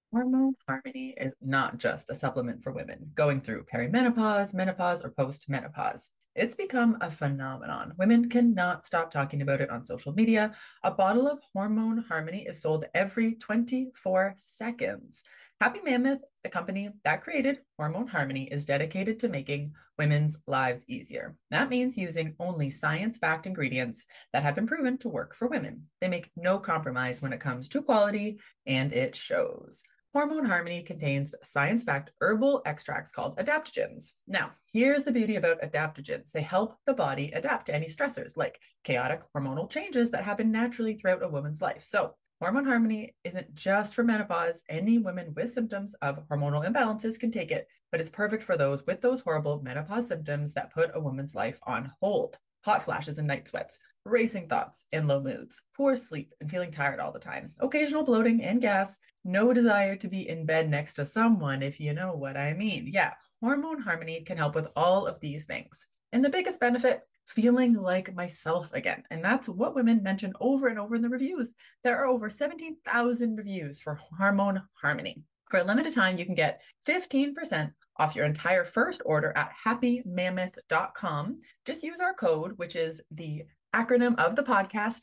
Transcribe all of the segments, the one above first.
Hormone Harmony is not just a supplement for women going through perimenopause, menopause, or postmenopause. It's become a phenomenon. Women cannot stop talking about it on social media. A bottle of Hormone Harmony is sold every 24 seconds. Happy Mammoth, the company that created Hormone Harmony, is dedicated to making women's lives easier. That means using only science backed ingredients that have been proven to work for women. They make no compromise when it comes to quality, and it shows. Hormone Harmony contains science backed herbal extracts called adaptogens. Now, here's the beauty about adaptogens: they help the body adapt to any stressors like chaotic hormonal changes that happen naturally throughout a woman's life. So, Hormone Harmony isn't just for menopause. Any women with symptoms of hormonal imbalances can take it, but it's perfect for those with those horrible menopause symptoms that put a woman's life on hold. Hot flashes and night sweats, racing thoughts and low moods, poor sleep and feeling tired all the time, occasional bloating and gas, no desire to be in bed next to someone, if you know what I mean. Yeah, Hormone Harmony can help with all of these things. And the biggest benefit, feeling like myself again. And that's what women mention over and over in the reviews. There are over 17,000 reviews for Hormone Harmony. For a limited time, you can get 15% off your entire first order at happymammoth.com. Just use our code, which is the acronym of the podcast,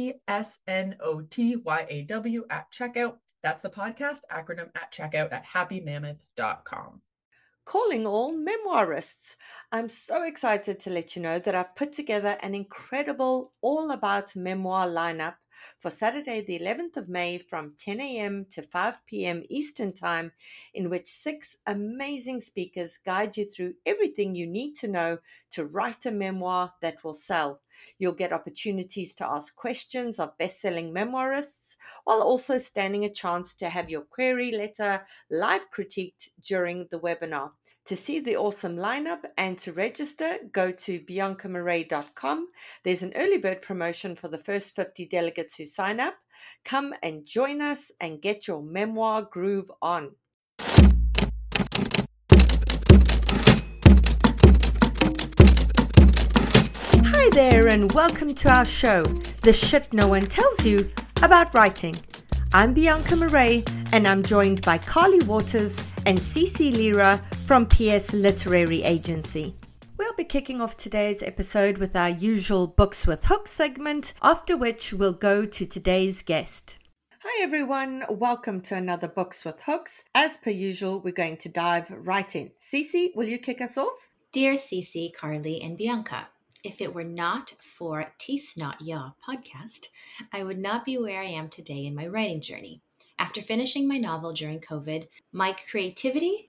TSNOTYAW at checkout. That's the podcast acronym at checkout at happymammoth.com. Calling all memoirists. I'm so excited to let you know that I've put together an incredible all about memoir lineup for Saturday, the 11th of May from 10 a.m. to 5 p.m. Eastern Time, in which 6 amazing speakers guide you through everything you need to know to write a memoir that will sell. You'll get opportunities to ask questions of best-selling memoirists, while also standing a chance to have your query letter live critiqued during the webinar. To see the awesome lineup and to register, go to biancamarais.com. There's an early bird promotion for the first 50 delegates who sign up. Come and join us and get your memoir groove on. Hi there and welcome to our show, The Shit No One Tells You About Writing. I'm Bianca Marais and I'm joined by Carly Waters and Cece Lira from PS Literary Agency. We'll be kicking off today's episode with our usual Books with Hooks segment, after which we'll go to today's guest. Hi everyone, welcome to another Books with Hooks. As per usual, we're going to dive right in. Cece, will you kick us off? Dear Cece, Carly, and Bianca, if it were not for Taste Not Ya podcast, I would not be where I am today in my writing journey. After finishing my novel during COVID, my creativity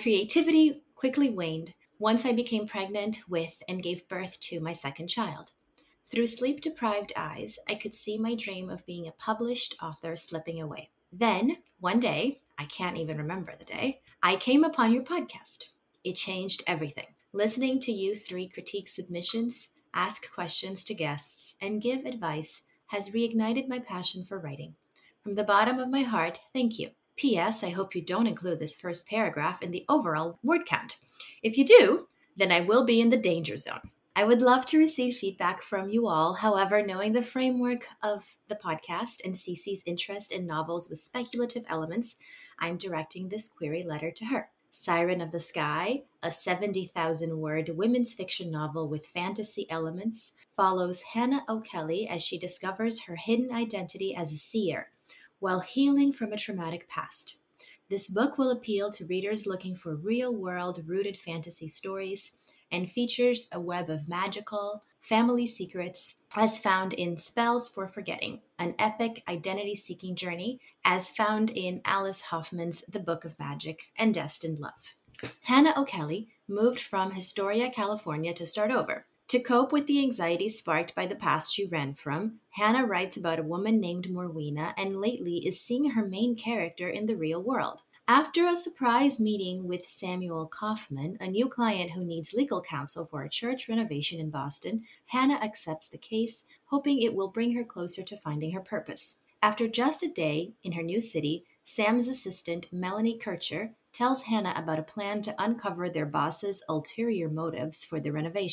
quickly waned once I became pregnant with and gave birth to my second child. Through sleep-deprived eyes, I could see my dream of being a published author slipping away. Then, one day, I can't even remember the day, I came upon your podcast. It changed everything. Listening to you three critique submissions, ask questions to guests, and give advice has reignited my passion for writing. From the bottom of my heart, thank you. P.S. I hope you don't include this first paragraph in the overall word count. If you do, then I will be in the danger zone. I would love to receive feedback from you all. However, knowing the framework of the podcast and Cece's interest in novels with speculative elements, I'm directing this query letter to her. Siren of the Sky, a 70,000-word women's fiction novel with fantasy elements, follows Hannah O'Kelly as she discovers her hidden identity as a seer while healing from a traumatic past. This book will appeal to readers looking for real-world rooted fantasy stories and features a web of magical family secrets as found in Spells for Forgetting, an epic identity-seeking journey as found in Alice Hoffman's The Book of Magic and Destined Love. Hannah O'Kelly moved from Astoria, California to start over. To cope with the anxiety sparked by the past she ran from, Hannah writes about a woman named Morwena and lately is seeing her main character in the real world. After a surprise meeting with Samuel Kaufman, a new client who needs legal counsel for a church renovation in Boston, Hannah accepts the case, hoping it will bring her closer to finding her purpose. After just a day in her new city, Sam's assistant, Melanie Kircher, tells Hannah about a plan to uncover their boss's ulterior motives for the renovation.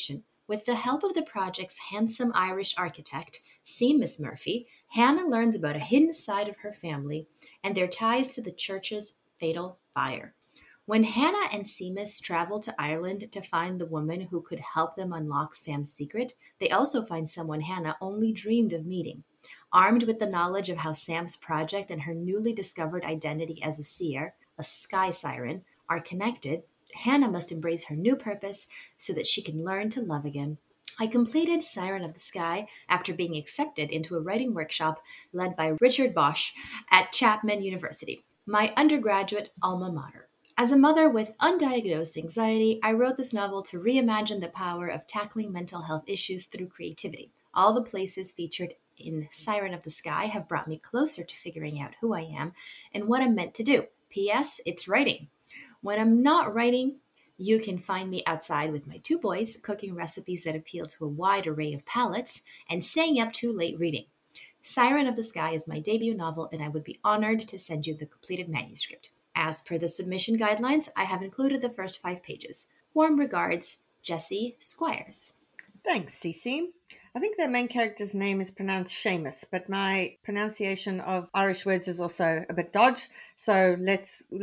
With the help of the project's handsome Irish architect, Seamus Murphy, Hannah learns about a hidden side of her family and their ties to the church's fatal fire. When Hannah and Seamus travel to Ireland to find the woman who could help them unlock Sam's secret, they also find someone Hannah only dreamed of meeting. Armed with the knowledge of how Sam's project and her newly discovered identity as a seer, a sky siren, are connected, Hannah must embrace her new purpose so that she can learn to love again. I completed Siren of the Sky after being accepted into a writing workshop led by Richard Bosch at Chapman University, my undergraduate alma mater. As a mother with undiagnosed anxiety, I wrote this novel to reimagine the power of tackling mental health issues through creativity. All the places featured in Siren of the Sky have brought me closer to figuring out who I am and what I'm meant to do. P.S. It's writing. When I'm not writing, you can find me outside with my 2 boys, cooking recipes that appeal to a wide array of palates and staying up too late reading. Siren of the Sky is my debut novel, and I would be honored to send you the completed manuscript. As per the submission guidelines, I have included the first 5 pages. Warm regards, Jessie Squires. Thanks, Cece. I think the main character's name is pronounced Seamus, but my pronunciation of Irish words is also a bit dodgy. So let's go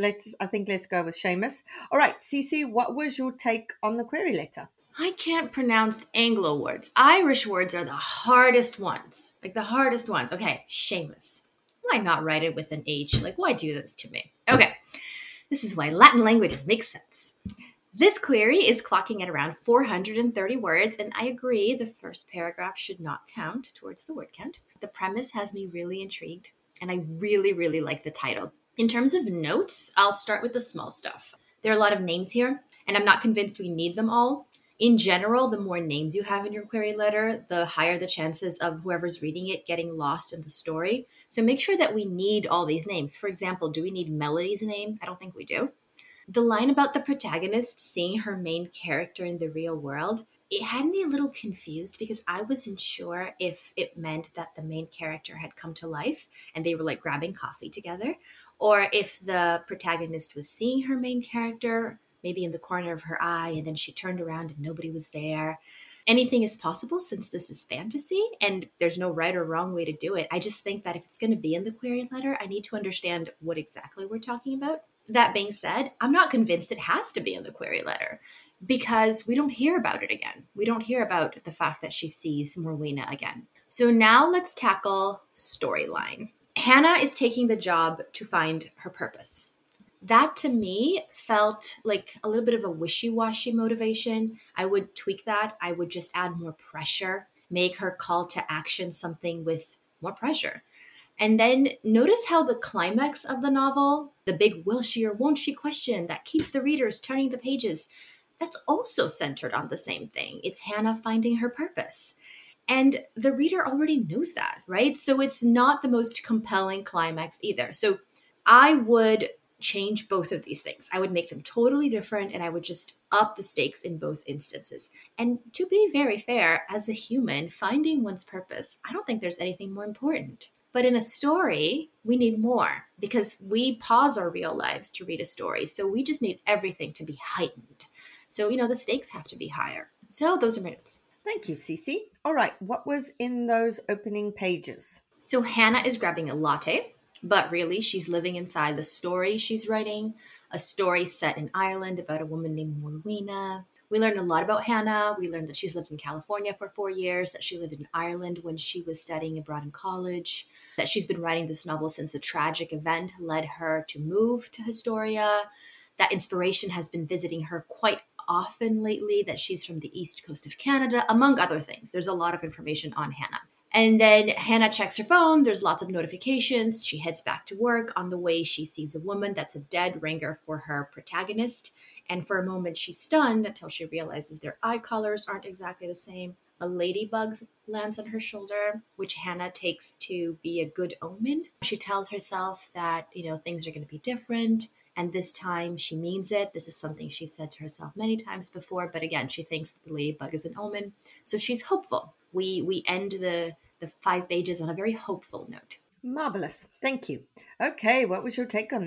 with Seamus. All right, Cece, what was your take on the query letter? I can't pronounce Anglo words. Irish words are the hardest ones. Like the hardest ones. Okay, Seamus. Why not write it with an H? Like, why do this to me? Okay, this is why Latin languages make sense. This query is clocking at around 430 words, and I agree the first paragraph should not count towards the word count. The premise has me really intrigued, and I really, really like the title. In terms of notes, I'll start with the small stuff. There are a lot of names here, and I'm not convinced we need them all. In general, the more names you have in your query letter, the higher the chances of whoever's reading it getting lost in the story. So make sure that we need all these names. For example, do we need Melody's name? I don't think we do. The line about the protagonist seeing her main character in the real world, it had me a little confused because I wasn't sure if it meant that the main character had come to life and they were like grabbing coffee together, or if the protagonist was seeing her main character maybe in the corner of her eye and then she turned around and nobody was there. Anything is possible since this is fantasy and there's no right or wrong way to do it. I just think that if it's going to be in the query letter, I need to understand what exactly we're talking about. That being said, I'm not convinced it has to be in the query letter because we don't hear about it again. We don't hear about the fact that she sees Morwenna again. So now let's tackle storyline. Hannah is taking the job to find her purpose. That to me felt like a little bit of a wishy-washy motivation. I would tweak that. I would just add more pressure, make her call to action something with more pressure. And then notice how the climax of the novel, the big will she or won't she question that keeps the readers turning the pages, that's also centered on the same thing. It's Hannah finding her purpose. And the reader already knows that, right? So it's not the most compelling climax either. So I would change both of these things. I would make them totally different and I would just up the stakes in both instances. And to be very fair, as a human, finding one's purpose, I don't think there's anything more important. But in a story, we need more because we pause our real lives to read a story. So we just need everything to be heightened. So, the stakes have to be higher. So those are my notes. Thank you, Cece. All right, what was in those opening pages? So Hannah is grabbing a latte, but really she's living inside the story she's writing, a story set in Ireland about a woman named Morwenna. We learned a lot about Hannah. We learned that she's lived in California for 4 years, that she lived in Ireland when she was studying abroad in college, that she's been writing this novel since a tragic event led her to move to Historia, that inspiration has been visiting her quite often lately, that she's from the east coast of Canada, among other things. There's a lot of information on Hannah. And then Hannah checks her phone. There's lots of notifications. She heads back to work. On the way, she sees a woman that's a dead ringer for her protagonist. And for a moment, she's stunned until she realizes their eye colors aren't exactly the same. A ladybug lands on her shoulder, which Hannah takes to be a good omen. She tells herself that, things are going to be different. And this time she means it. This is something she said to herself many times before. But again, she thinks that the ladybug is an omen. So she's hopeful. We end the 5 pages on a very hopeful note. Marvelous. Thank you. Okay, what was your take on them?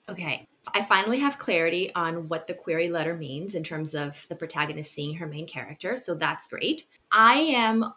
Okay, I finally have clarity on what the query letter means in terms of the protagonist seeing her main character, so that's great. I am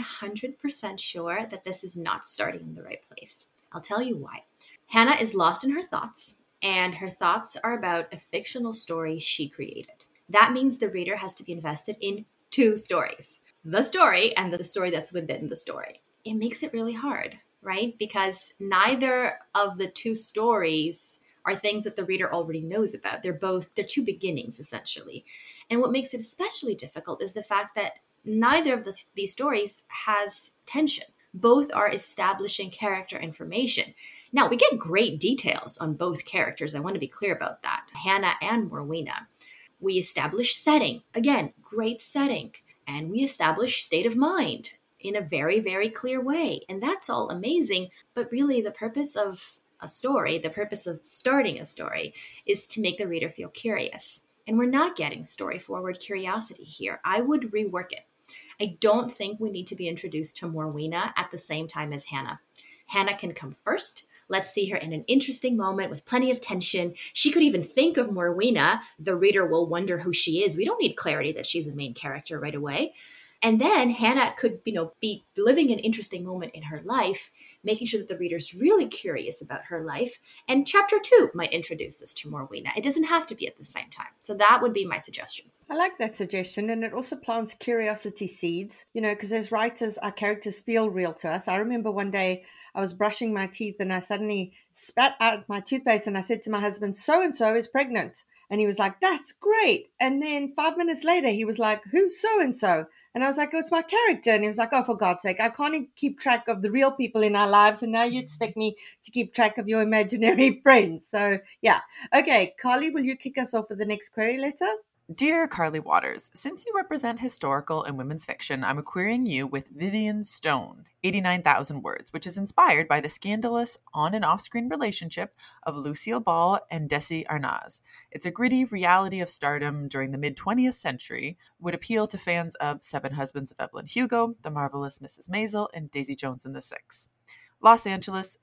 100% sure that this is not starting in the right place. I'll tell you why. Hannah is lost in her thoughts, and her thoughts are about a fictional story she created. That means the reader has to be invested in two stories, the story and the story that's within the story. It makes it really hard, right? Because neither of the two stories are things that the reader already knows about. They're two beginnings, essentially. And what makes it especially difficult is the fact that neither of these stories has tension. Both are establishing character information. Now, we get great details on both characters. I want to be clear about that. Hannah and Morwenna. We establish setting. Again, great setting. And we establish state of mind in a very, very clear way. And that's all amazing. But really, the purpose of a story, the purpose of starting a story, is to make the reader feel curious. And we're not getting story forward curiosity here. I would rework it. I don't think we need to be introduced to Morwenna at the same time as Hannah. Hannah can come first. Let's see her in an interesting moment with plenty of tension. She could even think of Morwenna. The reader will wonder who she is. We don't need clarity that she's a main character right away. And then Hannah could, be living an interesting moment in her life, making sure that the reader's really curious about her life. And chapter 2 might introduce us to Morwenna. It doesn't have to be at the same time. So that would be my suggestion. I like that suggestion, and it also plants curiosity seeds, because as writers, our characters feel real to us. I remember one day I was brushing my teeth and I suddenly spat out my toothpaste and I said to my husband, so-and-so is pregnant. And he was like, that's great. And then 5 minutes later, he was like, who's so-and-so? And I was like, oh, it's my character. And he was like, oh, for God's sake, I can't keep track of the real people in our lives. And now you expect me to keep track of your imaginary friends. So, yeah. Okay, Carly, will you kick us off with the next query letter? Dear Carly Waters, since you represent historical and women's fiction, I'm querying you with Vivian Stone, 89,000 words, which is inspired by the scandalous on- and off-screen relationship of Lucille Ball and Desi Arnaz. It's a gritty reality of stardom during the mid-20th century, would appeal to fans of Seven Husbands of Evelyn Hugo, The Marvelous Mrs. Maisel, and Daisy Jones and the Six. Los Angeles,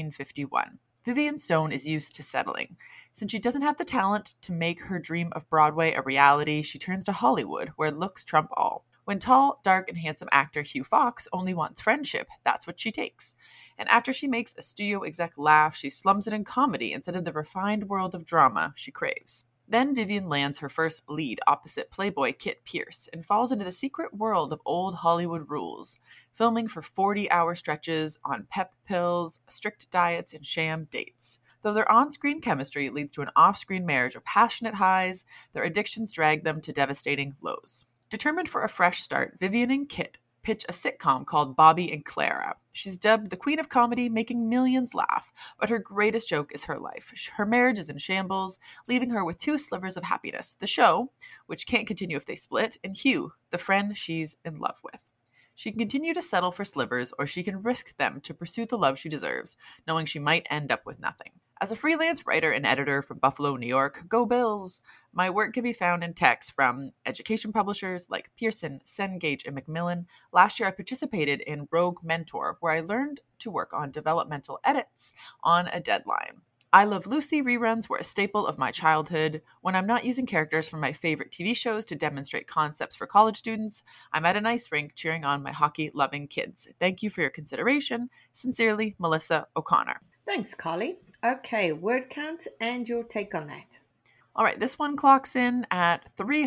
1951. Vivian Stone is used to settling. Since she doesn't have the talent to make her dream of Broadway a reality, she turns to Hollywood, where looks trump all. When tall, dark, and handsome actor Hugh Fox only wants friendship, that's what she takes. And after she makes a studio exec laugh, she slums it in comedy instead of the refined world of drama she craves. Then Vivian lands her first lead opposite Playboy Kit Pierce and falls into the secret world of old Hollywood rules, filming for 40-hour stretches on pep pills, strict diets, and sham dates. Though their on-screen chemistry leads to an off-screen marriage of passionate highs, their addictions drag them to devastating lows. Determined for a fresh start, Vivian and Kit pitch a sitcom called Bobby and Clara. She's dubbed the queen of comedy, making millions laugh, but her greatest joke is her life. Her marriage is in shambles, leaving her with 2 slivers of happiness: the show, which can't continue if they split, and Hugh, the friend she's in love with. She can continue to settle for slivers, or she can risk them to pursue the love she deserves, knowing she might end up with nothing. As a freelance writer and editor from Buffalo, New York, go Bills! My work can be found in texts from education publishers like Pearson, Cengage, and Macmillan. Last year, I participated in Rogue Mentor, where I learned to work on developmental edits on a deadline. I Love Lucy reruns were a staple of my childhood. When I'm not using characters from my favorite TV shows to demonstrate concepts for college students, I'm at an ice rink cheering on my hockey-loving kids. Thank you for your consideration. Sincerely, Melissa O'Connor. Thanks, Carly. Okay, word count and your take on that. All right, this one clocks in at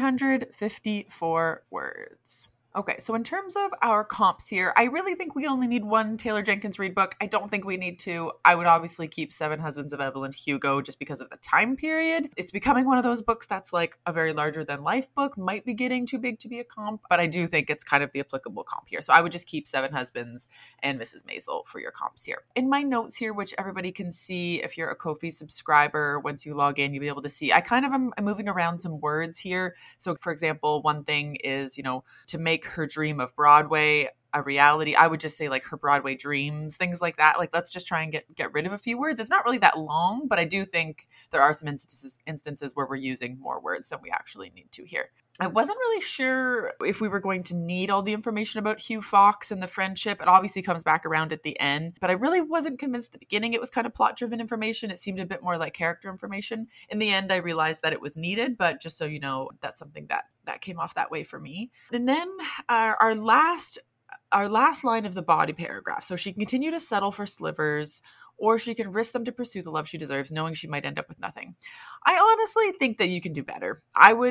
354 words. Okay, so in terms of our comps here, I really think we only need one Taylor Jenkins Reid book. I don't think we need two. I would obviously keep Seven Husbands of Evelyn Hugo just because of the time period. It's becoming one of those books that's like a very larger-than-life book, might be getting too big to be a comp, but I do think it's kind of the applicable comp here. So I would just keep Seven Husbands and Mrs. Maisel for your comps here. In my notes here, which everybody can see if you're a Ko-fi subscriber, once you log in, you'll be able to see. I kind of am moving around some words here. So for example, one thing is, to make her dream of Broadway a reality. I would just say like her Broadway dreams, things like that. Like, let's just try and get rid of a few words. It's not really that long, but I do think there are some instances where we're using more words than we actually need to here. I wasn't really sure if we were going to need all the information about Hugh Fox and the friendship. It obviously comes back around at the end, but I really wasn't convinced at the beginning it was kind of plot-driven information. It seemed a bit more like character information. In the end, I realized that it was needed, but just so you know, that's something that came off that way for me. And then our last line of the body paragraph. So she can continue to settle for slivers, or she can risk them to pursue the love she deserves, knowing she might end up with nothing. I honestly think that you can do better.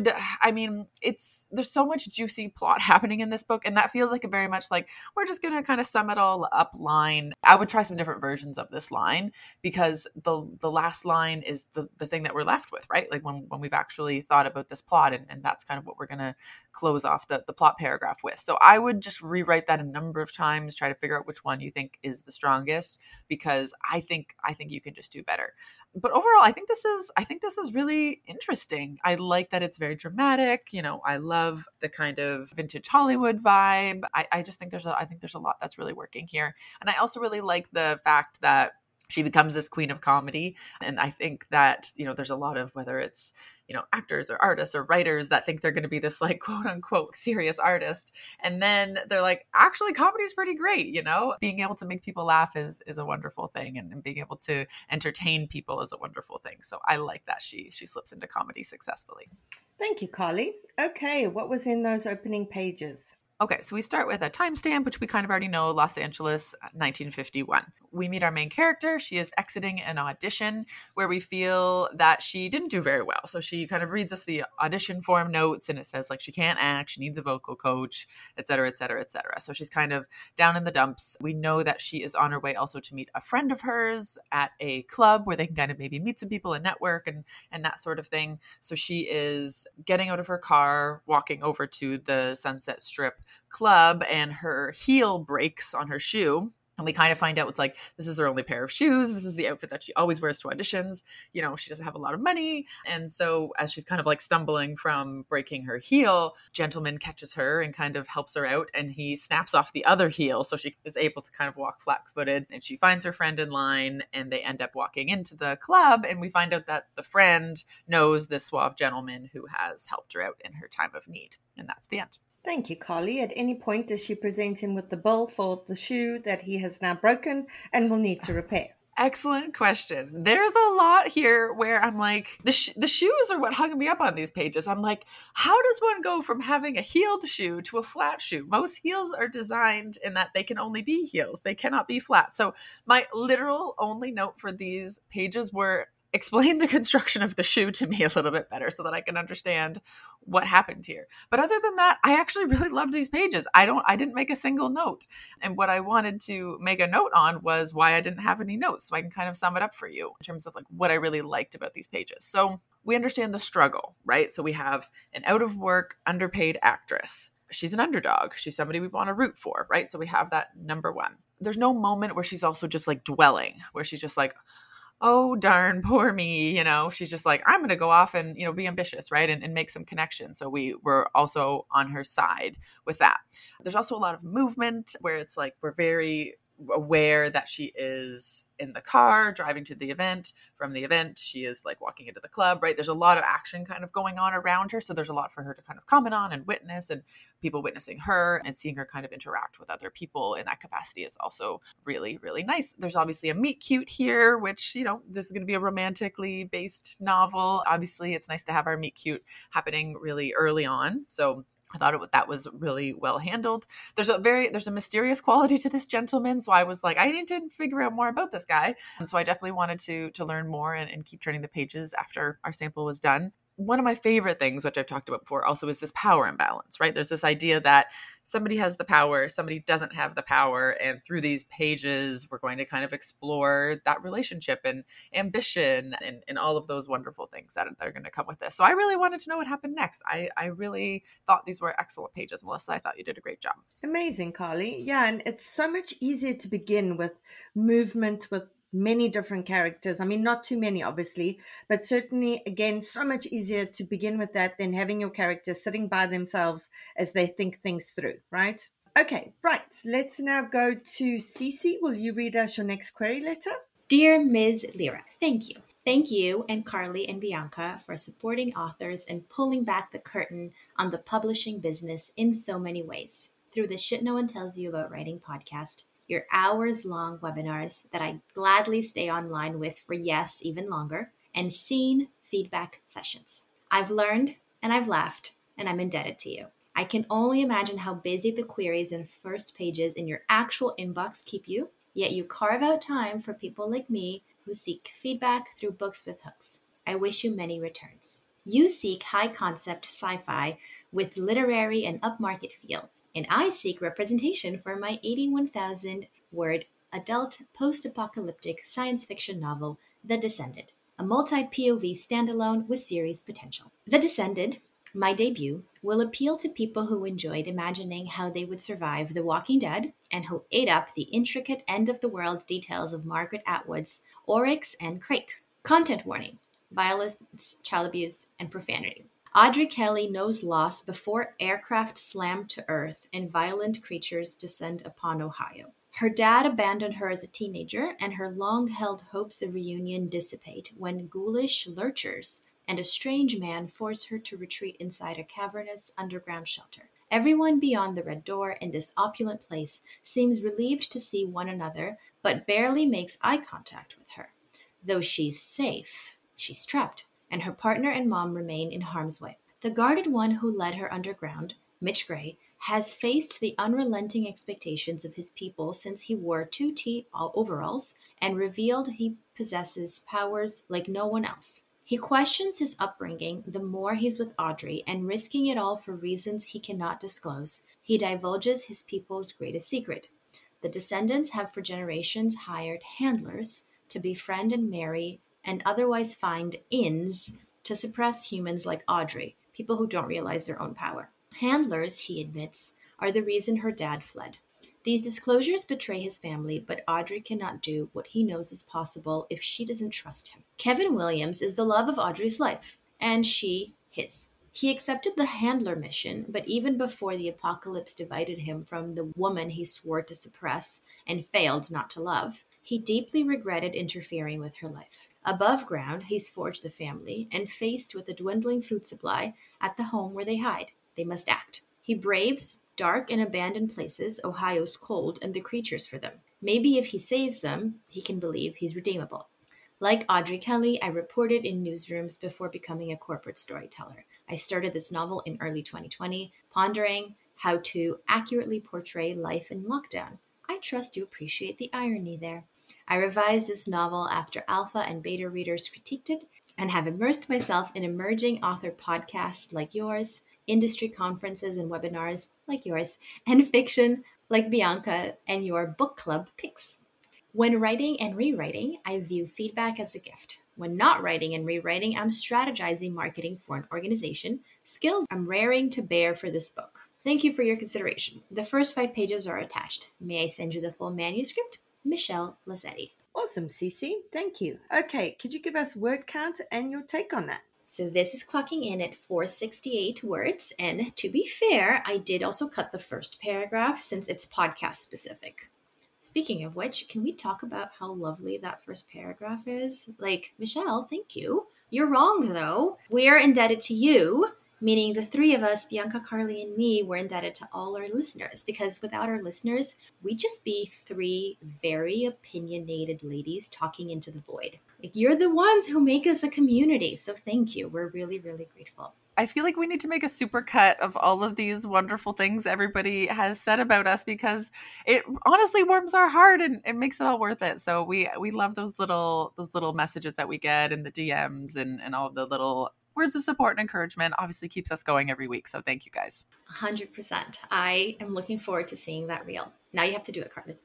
There's so much juicy plot happening in this book, and that feels like a very much like, we're just going to kind of sum it all up line. I would try some different versions of this line, because the last line is the thing that we're left with, right? Like when we've actually thought about this plot, and that's kind of what we're going to close off the plot paragraph with. So I would just rewrite that a number of times, try to figure out which one you think is the strongest, because I think you can just do better. But overall, I think this is really interesting. I like that it's very dramatic. I love the kind of vintage Hollywood vibe. I just think there's a lot that's really working here. And I also really like the fact that she becomes this queen of comedy. And I think that, there's a lot of, whether it's, actors or artists or writers that think they're going to be this like quote unquote serious artist. And then they're like, actually comedy is pretty great. Being able to make people laugh is a wonderful thing. And being able to entertain people is a wonderful thing. So I like that she slips into comedy successfully. Thank you, Carly. Okay, what was in those opening pages? Okay, so we start with a timestamp, which we kind of already know, Los Angeles, 1951. We meet our main character. She is exiting an audition where we feel that she didn't do very well. So she kind of reads us the audition form notes, and it says like she can't act, she needs a vocal coach, et cetera, et cetera, et cetera. So she's kind of down in the dumps. We know that she is on her way also to meet a friend of hers at a club where they can kind of maybe meet some people and network and that sort of thing. So she is getting out of her car, walking over to the Sunset Strip club, and her heel breaks on her shoe. And we kind of find out it's like, this is her only pair of shoes. This is the outfit that she always wears to auditions. She doesn't have a lot of money. And so as she's kind of like stumbling from breaking her heel, gentleman catches her and kind of helps her out. And he snaps off the other heel. So she is able to kind of walk flat-footed. And she finds her friend in line, and they end up walking into the club. And we find out that the friend knows this suave gentleman who has helped her out in her time of need. And that's the end. Thank you, Carly. At any point, does she present him with the bill for the shoe that he has now broken and will need to repair? Excellent question. There's a lot here where I'm like, the shoes are what hung me up on these pages. I'm like, how does one go from having a heeled shoe to a flat shoe? Most heels are designed in that they can only be heels. They cannot be flat. So my literal only note for these pages were, explain the construction of the shoe to me a little bit better so that I can understand what happened here. But other than that, I actually really loved these pages. I didn't make a single note. And what I wanted to make a note on was why I didn't have any notes. So I can kind of sum it up for you in terms of like what I really liked about these pages. So we understand the struggle, right? So we have an out of work, underpaid actress. She's an underdog. She's somebody we want to root for, right? So we have that number one. There's no moment where she's also just like dwelling, where she's just like, oh, darn, poor me. She's just like, I'm going to go off and, be ambitious, right? And make some connections. So we're also on her side with that. There's also a lot of movement where it's like, we're very aware that she is in the car driving to the event. From the event, she is like walking into the club, right? There's a lot of action kind of going on around her. So there's a lot for her to kind of comment on and witness, and people witnessing her and seeing her kind of interact with other people in that capacity is also really, really nice. There's obviously a meet cute here, which, this is going to be a romantically based novel. Obviously, it's nice to have our meet cute happening really early on. So I thought that was really well handled. There's a mysterious quality to this gentleman. So I was like, I need to figure out more about this guy. And so I definitely wanted to learn more and keep turning the pages after our sample was done. One of my favorite things, which I've talked about before, also is this power imbalance, right? There's this idea that somebody has the power, somebody doesn't have the power. And through these pages, we're going to kind of explore that relationship and ambition and all of those wonderful things that are going to come with this. So I really wanted to know what happened next. I really thought these were excellent pages, Melissa. I thought you did a great job. Amazing, Carly. Yeah, and it's so much easier to begin with movement, with many different characters. I mean, not too many, obviously, but certainly, again, so much easier to begin with that than having your characters sitting by themselves as they think things through, right? Okay, right. Let's now go to Cece. Will you read us your next query letter? Dear Ms. Lyra, thank you. Thank you and Carly and Bianca for supporting authors and pulling back the curtain on the publishing business in so many ways. Through the Shit No One Tells You About Writing podcast, your hours-long webinars that I gladly stay online with for yes, even longer, and scene feedback sessions. I've learned and I've laughed, and I'm indebted to you. I can only imagine how busy the queries and first pages in your actual inbox keep you, yet you carve out time for people like me who seek feedback through books with hooks. I wish you many returns. You seek high-concept sci-fi with literary and upmarket feel, and I seek representation for my 81,000-word adult post-apocalyptic science fiction novel, The Descended, a multi-POV standalone with series potential. The Descended, my debut, will appeal to people who enjoyed imagining how they would survive The Walking Dead and who ate up the intricate end-of-the-world details of Margaret Atwood's Oryx and Crake. Content warning: violence, child abuse, and profanity. Audrey Kelly knows loss before aircraft slam to Earth and violent creatures descend upon Ohio. Her dad abandoned her as a teenager, and her long-held hopes of reunion dissipate when ghoulish lurchers and a strange man force her to retreat inside a cavernous underground shelter. Everyone beyond the Red Door in this opulent place seems relieved to see one another, but barely makes eye contact with her. Though she's safe, she's trapped, and her partner and mom remain in harm's way. The guarded one who led her underground, Mitch Gray, has faced the unrelenting expectations of his people since he wore 2T overalls and revealed he possesses powers like no one else. He questions his upbringing the more he's with Audrey, and risking it all for reasons he cannot disclose, he divulges his people's greatest secret. The descendants have for generations hired handlers to befriend and marry and otherwise find ins to suppress humans like Audrey, people who don't realize their own power. Handlers, he admits, are the reason her dad fled. These disclosures betray his family, but Audrey cannot do what he knows is possible if she doesn't trust him. Kevin Williams is the love of Audrey's life, and she his. He accepted the handler mission, but even before the apocalypse divided him from the woman he swore to suppress and failed not to love, he deeply regretted interfering with her life. Above ground, he's forged a family, and faced with a dwindling food supply at the home where they hide, they must act. He braves dark and abandoned places, Ohio's cold, and the creatures for them. Maybe if he saves them, he can believe he's redeemable. Like Audrey Kelly, I reported in newsrooms before becoming a corporate storyteller. I started this novel in early 2020, pondering how to accurately portray life in lockdown. I trust you appreciate the irony there. I revised this novel after alpha and beta readers critiqued it, and have immersed myself in emerging author podcasts like yours, industry conferences and webinars like yours, and fiction like Bianca and your book club picks. When writing and rewriting, I view feedback as a gift. When not writing and rewriting, I'm strategizing marketing for an organization, skills I'm raring to bear for this book. Thank you for your consideration. The first 5 pages are attached. May I send you the full manuscript? Michelle Lazzetti. Awesome, Cece. Thank you. Okay, could you give us word count and your take on that? So this is clocking in at 468 words. And to be fair, I did also cut the first paragraph since it's podcast specific. Speaking of which, can we talk about how lovely that first paragraph is? Like, Michelle, thank you. You're wrong, though. We're indebted to you, meaning the 3 of us, Bianca, Carly, and me, were indebted to all our listeners, because without our listeners, we'd just be 3 very opinionated ladies talking into the void. Like, you're the ones who make us a community, so thank you. We're really, really grateful. I feel like we need to make a super cut of all of these wonderful things everybody has said about us, because it honestly warms our heart and it makes it all worth it. So we love those little messages that we get in the DMs and all the little words of support and encouragement. Obviously keeps us going every week. So thank you guys. 100%. I am looking forward to seeing that reel. Now you have to do it, Carly.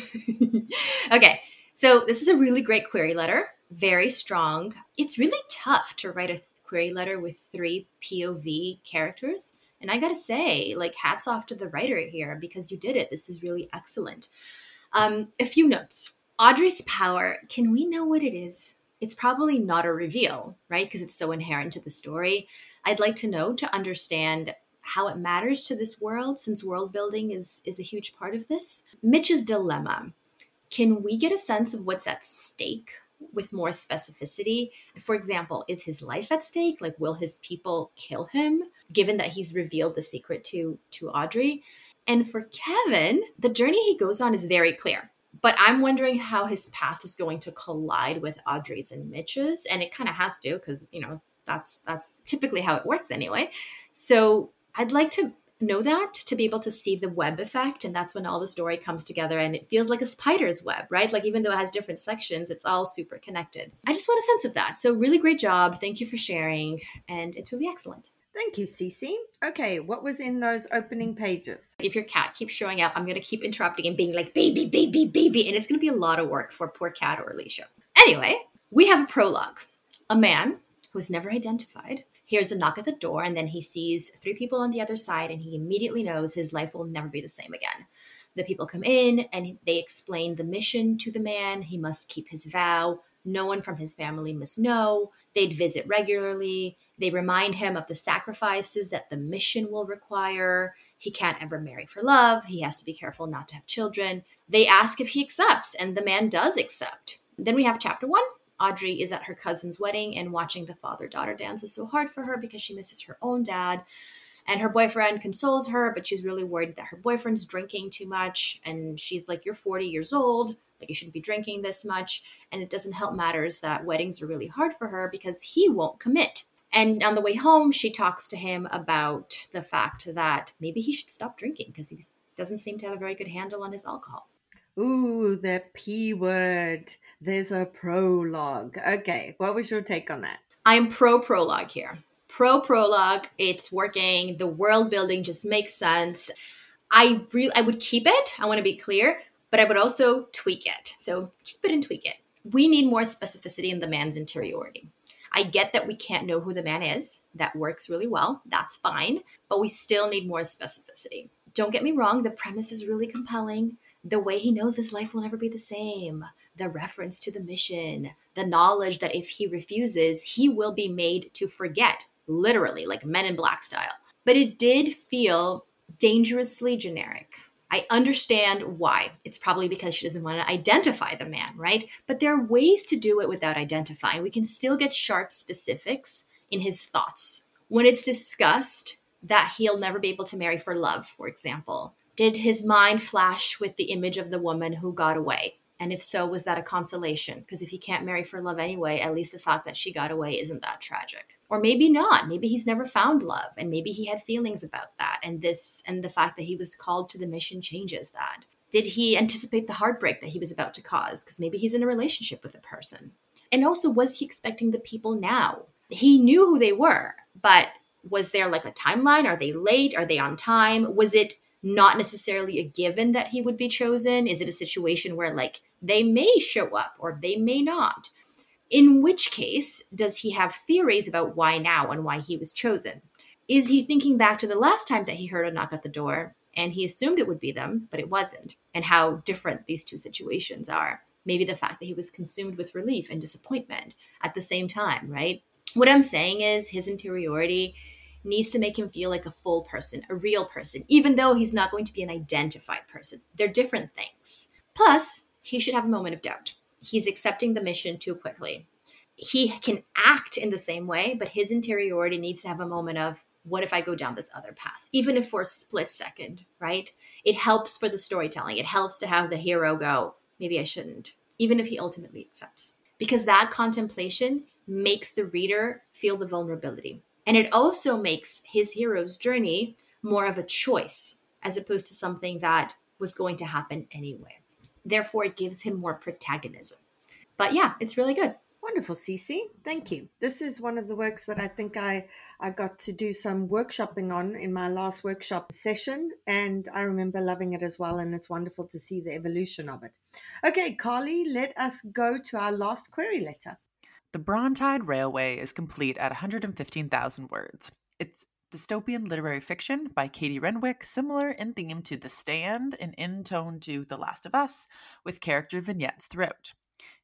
Okay. So this is a really great query letter. Very strong. It's really tough to write a query letter with 3 POV characters. And I gotta say, like, hats off to the writer here, because you did it. This is really excellent. A few notes. Audrey's power, can we know what it is? It's probably not a reveal, right? Because it's so inherent to the story. I'd like to know, to understand how it matters to this world, since world building is a huge part of this. Mitch's dilemma. Can we get a sense of what's at stake with more specificity? For example, is his life at stake? Like, will his people kill him, given that he's revealed the secret to Audrey? And for Kevin, the journey he goes on is very clear. But I'm wondering how his path is going to collide with Audrey's and Mitch's. And it kind of has to, because, that's typically how it works anyway. So I'd like to know that, to be able to see the web effect. And that's when all the story comes together and it feels like a spider's web, right? Like, even though it has different sections, it's all super connected. I just want a sense of that. So really great job. Thank you for sharing. And it's really excellent. Thank you, Cece. Okay, what was in those opening pages? If your cat keeps showing up, I'm going to keep interrupting and being like, baby, baby, baby. And it's going to be a lot of work for poor Cat or Alicia. Anyway, we have a prologue. A man who is never identified hears a knock at the door, and then he sees 3 people on the other side, and he immediately knows his life will never be the same again. The people come in, and they explain the mission to the man. He must keep his vow. No one from his family must know. They'd visit regularly. They remind him of the sacrifices that the mission will require. He can't ever marry for love. He has to be careful not to have children. They ask if he accepts, and the man does accept. Then we have chapter 1. Audrey is at her cousin's wedding, and watching the father-daughter dance is so hard for her because she misses her own dad. And her boyfriend consoles her, but she's really worried that her boyfriend's drinking too much. And she's like, you're 40 years old. Like, you shouldn't be drinking this much. And it doesn't help matters that weddings are really hard for her because he won't commit. And on the way home, she talks to him about the fact that maybe he should stop drinking because he doesn't seem to have a very good handle on his alcohol. Ooh, the P word. There's a prologue. Okay, what was your take on that? I'm pro-prologue here. Pro-prologue, it's working. The world building just makes sense. I would keep it. I want to be clear, but I would also tweak it. So keep it and tweak it. We need more specificity in the man's interiority. I get that we can't know who the man is. That works really well. That's fine. But we still need more specificity. Don't get me wrong. The premise is really compelling. The way he knows his life will never be the same. The reference to the mission. The knowledge that if he refuses, he will be made to forget. Literally, like Men in Black style. But it did feel dangerously generic. I understand why. It's probably because she doesn't want to identify the man, right? But there are ways to do it without identifying. We can still get sharp specifics in his thoughts. When it's discussed that he'll never be able to marry for love, for example, did his mind flash with the image of the woman who got away? And if so, was that a consolation? Because if he can't marry for love anyway, at least the fact that she got away isn't that tragic. Or maybe not. Maybe he's never found love, and maybe he had feelings about that. And the fact that he was called to the mission changes that. Did he anticipate the heartbreak that he was about to cause? Because maybe he's in a relationship with a person. And also, was he expecting the people now? He knew who they were, but was there like a timeline? Are they late? Are they on time? Was it not necessarily a given that he would be chosen? Is it a situation where like they may show up or they may not? In which case, does he have theories about why now and why he was chosen? Is he thinking back to the last time that he heard a knock at the door and he assumed it would be them, but it wasn't, and how different these two situations are? Maybe the fact that he was consumed with relief and disappointment at the same time, right? What I'm saying is his interiority needs to make him feel like a full person, a real person, even though he's not going to be an identified person. They're different things. Plus, he should have a moment of doubt. He's accepting the mission too quickly. He can act in the same way, but his interiority needs to have a moment of, what if I go down this other path? Even if for a split second, right? It helps for the storytelling. It helps to have the hero go, maybe I shouldn't, even if he ultimately accepts. Because that contemplation makes the reader feel the vulnerability. And it also makes his hero's journey more of a choice, as opposed to something that was going to happen anyway. Therefore, it gives him more protagonism. But yeah, it's really good. Wonderful, Cece. Thank you. This is one of the works that I think I got to do some workshopping on in my last workshop session, and I remember loving it as well, and it's wonderful to see the evolution of it. Okay, Carly, let us go to our last query letter. The Brontide Railway is complete at 115,000 words. It's dystopian literary fiction by Katie Renwick, similar in theme to The Stand and in tone to The Last of Us, with character vignettes throughout.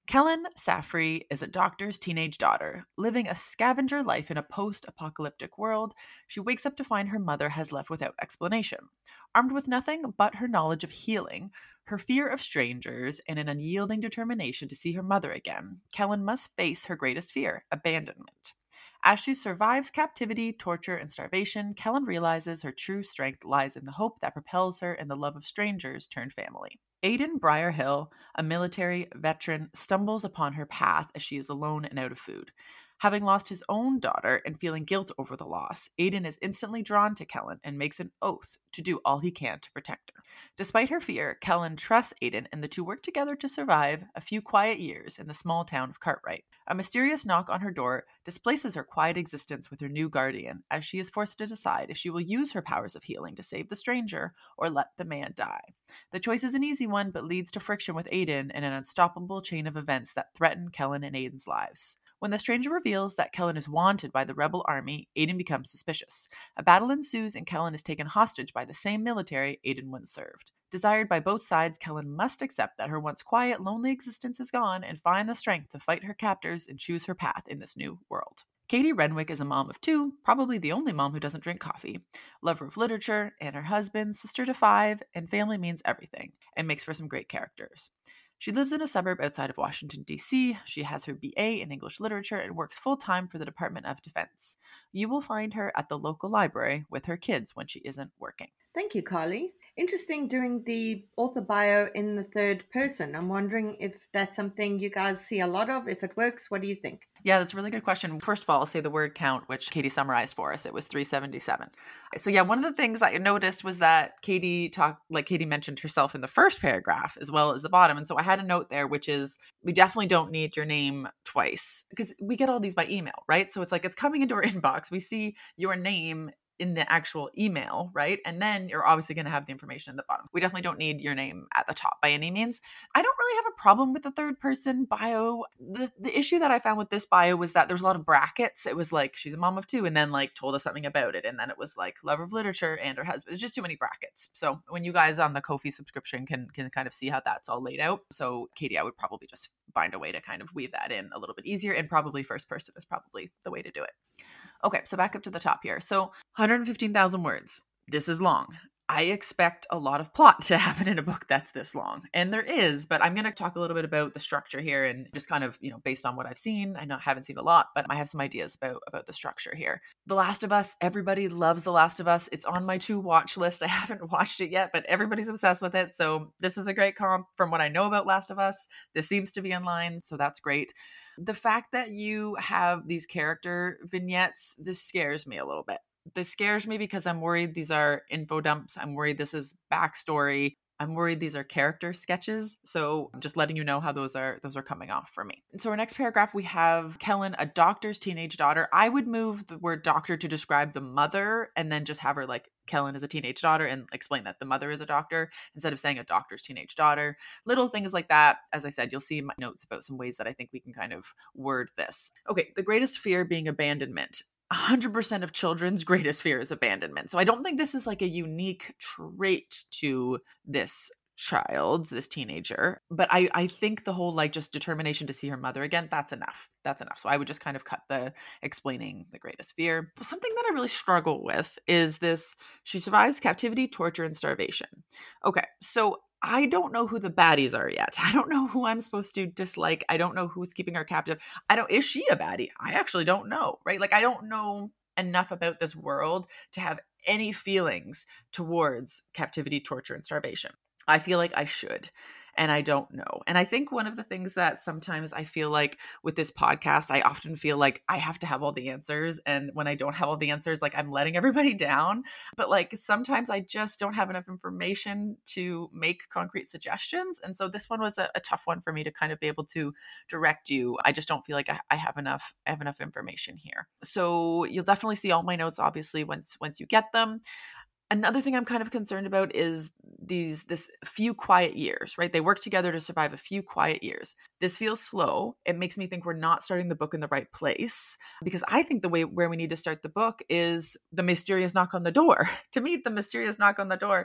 Kellen Safrey is a doctor's teenage daughter, living a scavenger life in a post-apocalyptic world. She wakes up to find her mother has left without explanation. Armed with nothing but her knowledge of healing, her fear of strangers, and an unyielding determination to see her mother again, Kellen must face her greatest fear, abandonment. As she survives captivity, torture, and starvation, Kellen realizes her true strength lies in the hope that propels her and the love of strangers turned family. Aiden Briarhill, a military veteran, stumbles upon her path as she is alone and out of food. Having lost his own daughter and feeling guilt over the loss, Aiden is instantly drawn to Kellen and makes an oath to do all he can to protect her. Despite her fear, Kellen trusts Aiden and the two work together to survive a few quiet years in the small town of Cartwright. A mysterious knock on her door displaces her quiet existence with her new guardian, as she is forced to decide if she will use her powers of healing to save the stranger or let the man die. The choice is an easy one, but leads to friction with Aiden and an unstoppable chain of events that threaten Kellen and Aiden's lives. When the stranger reveals that Kellen is wanted by the rebel army, Aiden becomes suspicious. A battle ensues and Kellen is taken hostage by the same military Aiden once served. Desired by both sides, Kellen must accept that her once quiet, lonely existence is gone and find the strength to fight her captors and choose her path in this new world. Katie Renwick is a mom of two, probably the only mom who doesn't drink coffee, lover of literature, and her husband, sister to 5, and family means everything, and makes for some great characters. She lives in a suburb outside of Washington, D.C. She has her BA in English literature and works full-time for the Department of Defense. You will find her at the local library with her kids when she isn't working. Thank you, Carly. Interesting doing the author bio in the third person. I'm wondering if that's something you guys see a lot of. If it works, what do you think? Yeah, that's a really good question. First of all, I'll say the word count, which Katie summarized for us. It was 377. So yeah, one of the things I noticed was that Katie mentioned herself in the first paragraph as well as the bottom. And so I had a note there, which is we definitely don't need your name twice because we get all these by email, right? So it's like it's coming into our inbox. We see your name in the actual email, right? And then you're obviously going to have the information at the bottom. We definitely don't need your name at the top by any means. I don't really have a problem with the third person bio. The issue that I found with this bio was that there's a lot of brackets. It was like, she's a mom of two, and then like told us something about it. And then it was like lover of literature and her husband. It's just too many brackets. So when you guys on the Ko-fi subscription can kind of see how that's all laid out. So Katie, I would probably just find a way to kind of weave that in a little bit easier, and probably first person is probably the way to do it. Okay, so back up to the top here. So 115,000 words. This is long. I expect a lot of plot to happen in a book that's this long. And there is, but I'm going to talk a little bit about the structure here and just kind of, based on what I've seen. I haven't seen a lot, but I have some ideas about the structure here. The Last of Us, everybody loves The Last of Us. It's on my to watch list. I haven't watched it yet, but everybody's obsessed with it. So this is a great comp from what I know about Last of Us. This seems to be in line, so that's great. The fact that you have these character vignettes, this scares me a little bit. This scares me because I'm worried these are info dumps. I'm worried this is backstory. I'm worried these are character sketches. So I'm just letting you know how those are coming off for me. So our next paragraph, we have Kellen, a doctor's teenage daughter. I would move the word doctor to describe the mother and then just have her like Kellen is a teenage daughter and explain that the mother is a doctor instead of saying a doctor's teenage daughter. Little things like that. As I said, you'll see in my notes about some ways that I think we can kind of word this. Okay, the greatest fear being abandonment. 100% of children's greatest fear is abandonment. So I don't think this is like a unique trait to this child, this teenager, but I think the whole like just determination to see her mother again, that's enough. That's enough. So I would just kind of cut the explaining the greatest fear. Something that I really struggle with is this, she survives captivity, torture, and starvation. Okay, so I don't know who the baddies are yet. I don't know who I'm supposed to dislike. I don't know who's keeping her captive. Is she a baddie? I actually don't know, right? Like I don't know enough about this world to have any feelings towards captivity, torture, and starvation. I feel like I should, and I don't know. And I think one of the things that sometimes I feel like with this podcast, I often feel like I have to have all the answers. And when I don't have all the answers, like I'm letting everybody down. But like sometimes I just don't have enough information to make concrete suggestions. And so this one was a tough one for me to kind of be able to direct you. I just don't feel like I have enough information here. So you'll definitely see all my notes, obviously, once you get them. Another thing I'm kind of concerned about is this few quiet years, right? They work together to survive a few quiet years. This feels slow. It makes me think we're not starting the book in the right place, because I think where we need to start the book is the mysterious knock on the door. To me, the mysterious knock on the door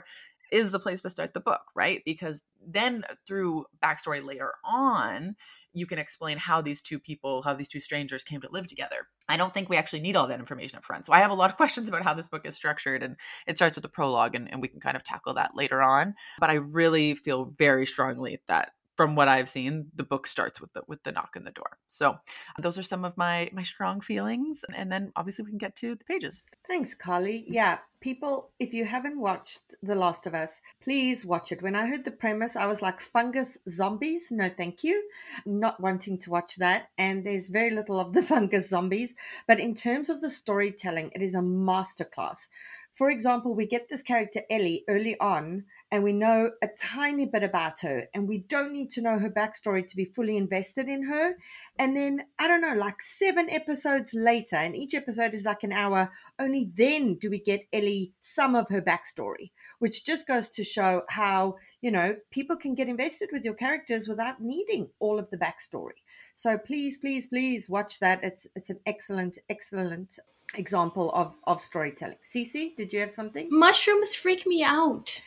is the place to start the book, right? Because then through backstory later on, you can explain how these two strangers came to live together. I don't think we actually need all that information up front. So I have a lot of questions about how this book is structured, and it starts with the prologue, and we can kind of tackle that later on. But I really feel very strongly that from what I've seen, the book starts with the knock on the door. So those are some of my strong feelings. And then obviously we can get to the pages. Thanks, Carly. Yeah, people, if you haven't watched The Last of Us, please watch it. When I heard the premise, I was like, fungus zombies? No, thank you. Not wanting to watch that. And there's very little of the fungus zombies. But in terms of the storytelling, it is a masterclass. For example, we get this character Ellie early on, and we know a tiny bit about her, and we don't need to know her backstory to be fully invested in her. And then, I don't know, like 7 episodes later, and each episode is like an hour, only then do we get Ellie some of her backstory, which just goes to show how, people can get invested with your characters without needing all of the backstory. So please, please, please watch that. It's an excellent, excellent example of storytelling. Cece, did you have something? Mushrooms freak me out.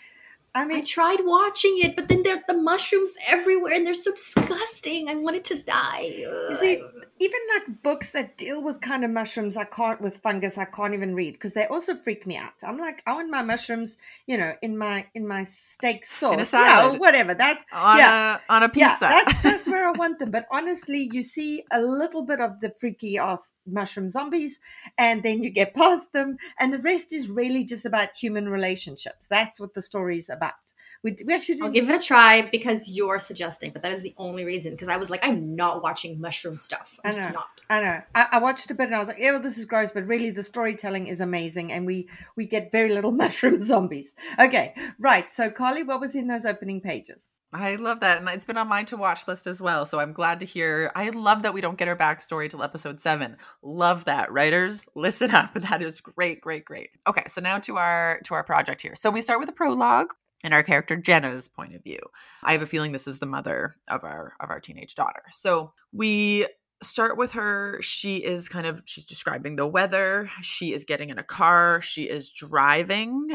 I tried watching it, but then there are the mushrooms everywhere and they're so disgusting. I wanted to die. You see, even like books that deal with kind of mushrooms, with fungus, I can't even read because they also freak me out. I'm like, I want my mushrooms, in my steak sauce. In a salad. Yeah, or whatever. That's on a pizza. Yeah, that's where I want them. But honestly, you see a little bit of the freaky ass mushroom zombies, and then you get past them, and the rest is really just about human relationships. That's what the story is about. We actually I'll give it a try because you're suggesting, but that is the only reason. Because I was like, I'm not watching mushroom stuff. I'm just not. I know. I watched a bit and I was like, yeah, well, this is gross, but really the storytelling is amazing, and we get very little mushroom zombies. Okay, right. So Carly, what was in those opening pages? I love that. And it's been on my to watch list as well. So I'm glad to hear. I love that we don't get her backstory till episode 7. Love that. Writers, listen up. That is great, great, great. Okay. So now to our project here. So we start with a prologue and our character Jenna's point of view. I have a feeling this is the mother of our teenage daughter. So we start with her. She's describing the weather. She is getting in a car. She is driving.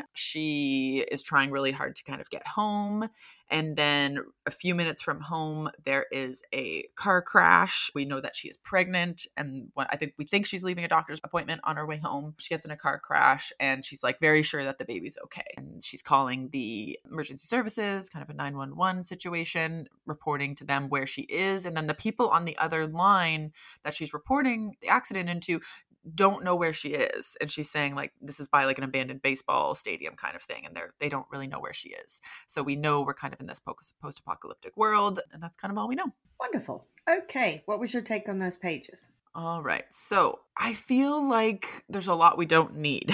She is trying really hard to kind of get home. And then a few minutes from home, there is a car crash. We know that she is pregnant. And we think she's leaving a doctor's appointment on her way home. She gets in a car crash and she's like very sure that the baby's okay. And she's calling the emergency services, kind of a 911 situation, reporting to them where she is. And then the people on the other line that she's reporting the accident into don't know where she is. And she's saying like, this is by like an abandoned baseball stadium kind of thing. And they don't really know where she is. So we know we're kind of in this post-apocalyptic world. And that's kind of all we know. Wonderful. Okay. What was your take on those pages? All right. So I feel like there's a lot we don't need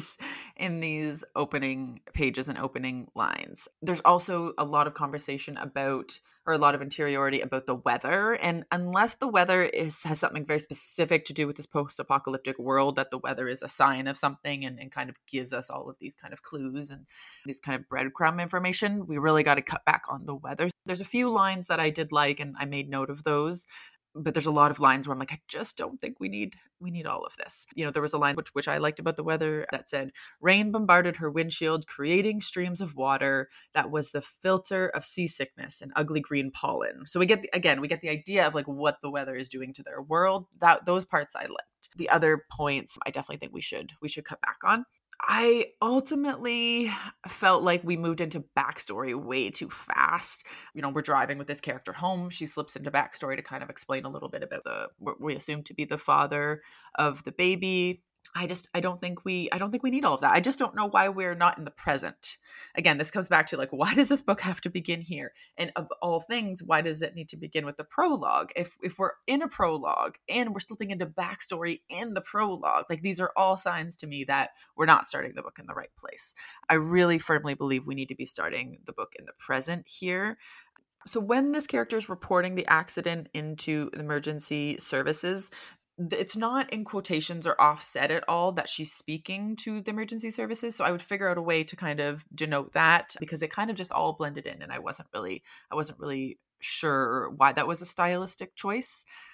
in these opening pages and opening lines. There's also a lot of conversation about, or a lot of interiority about the weather. And unless the weather has something very specific to do with this post-apocalyptic world, that the weather is a sign of something and kind of gives us all of these kind of clues and these kind of breadcrumb information, we really got to cut back on the weather. There's a few lines that I did like, and I made note of those. But there's a lot of lines where I'm like, I just don't think we need all of this. There was a line which I liked about the weather that said, rain bombarded her windshield, creating streams of water that was the filter of seasickness and ugly green pollen. So we get the idea of like what the weather is doing to their world. Those parts I liked. The other points I definitely think we should cut back on. I ultimately felt like we moved into backstory way too fast. We're driving with this character home. She slips into backstory to kind of explain a little bit about what we assume to be the father of the baby. I don't think we need all of that. I just don't know why we're not in the present. Again, this comes back to like, why does this book have to begin here? And of all things, why does it need to begin with the prologue? If we're in a prologue and we're slipping into backstory in the prologue, like these are all signs to me that we're not starting the book in the right place. I really firmly believe we need to be starting the book in the present here. So when this character is reporting the accident into emergency services, it's not in quotations or offset at all that she's speaking to the emergency services. So I would figure out a way to kind of denote that, because it kind of just all blended in, and I wasn't really sure why that was a stylistic choice.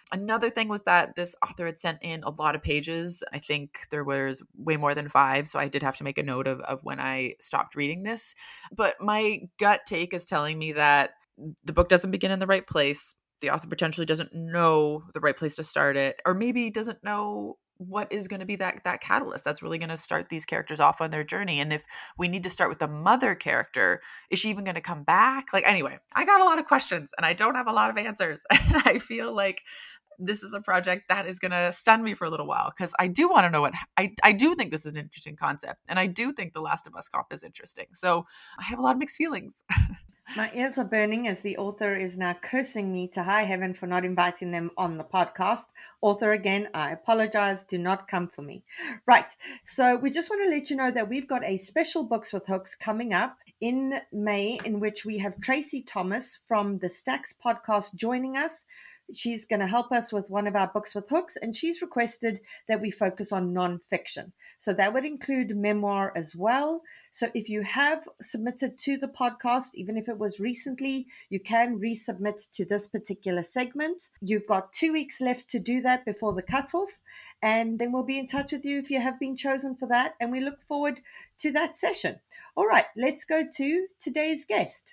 Another thing was that this author had sent in a lot of pages. I think there was way more than 5. So I did have to make a note of when I stopped reading this. But my gut take is telling me that the book doesn't begin in the right place. The author potentially doesn't know the right place to start it, or maybe doesn't know what is going to be that catalyst that's really going to start these characters off on their journey. And if we need to start with the mother character, is she even going to come back? Like, anyway, I got a lot of questions and I don't have a lot of answers. And I feel like this is a project that is going to stun me for a little while, because I do want to know what I do think this is an interesting concept. And I do think The Last of Us comp is interesting. So I have a lot of mixed feelings. My ears are burning as the author is now cursing me to high heaven for not inviting them on the podcast. Author, again, I apologize. Do not come for me. Right. So we just want to let you know that we've got a special Books with Hooks coming up in May, in which we have Tracy Thomas from the Stacks podcast joining us. She's going to help us with one of our Books with Hooks, and she's requested that we focus on nonfiction. So that would include memoir as well. So if you have submitted to the podcast, even if it was recently, you can resubmit to this particular segment. You've got 2 weeks left to do that before the cutoff, and then we'll be in touch with you if you have been chosen for that, and we look forward to that session. All right, let's go to today's guest.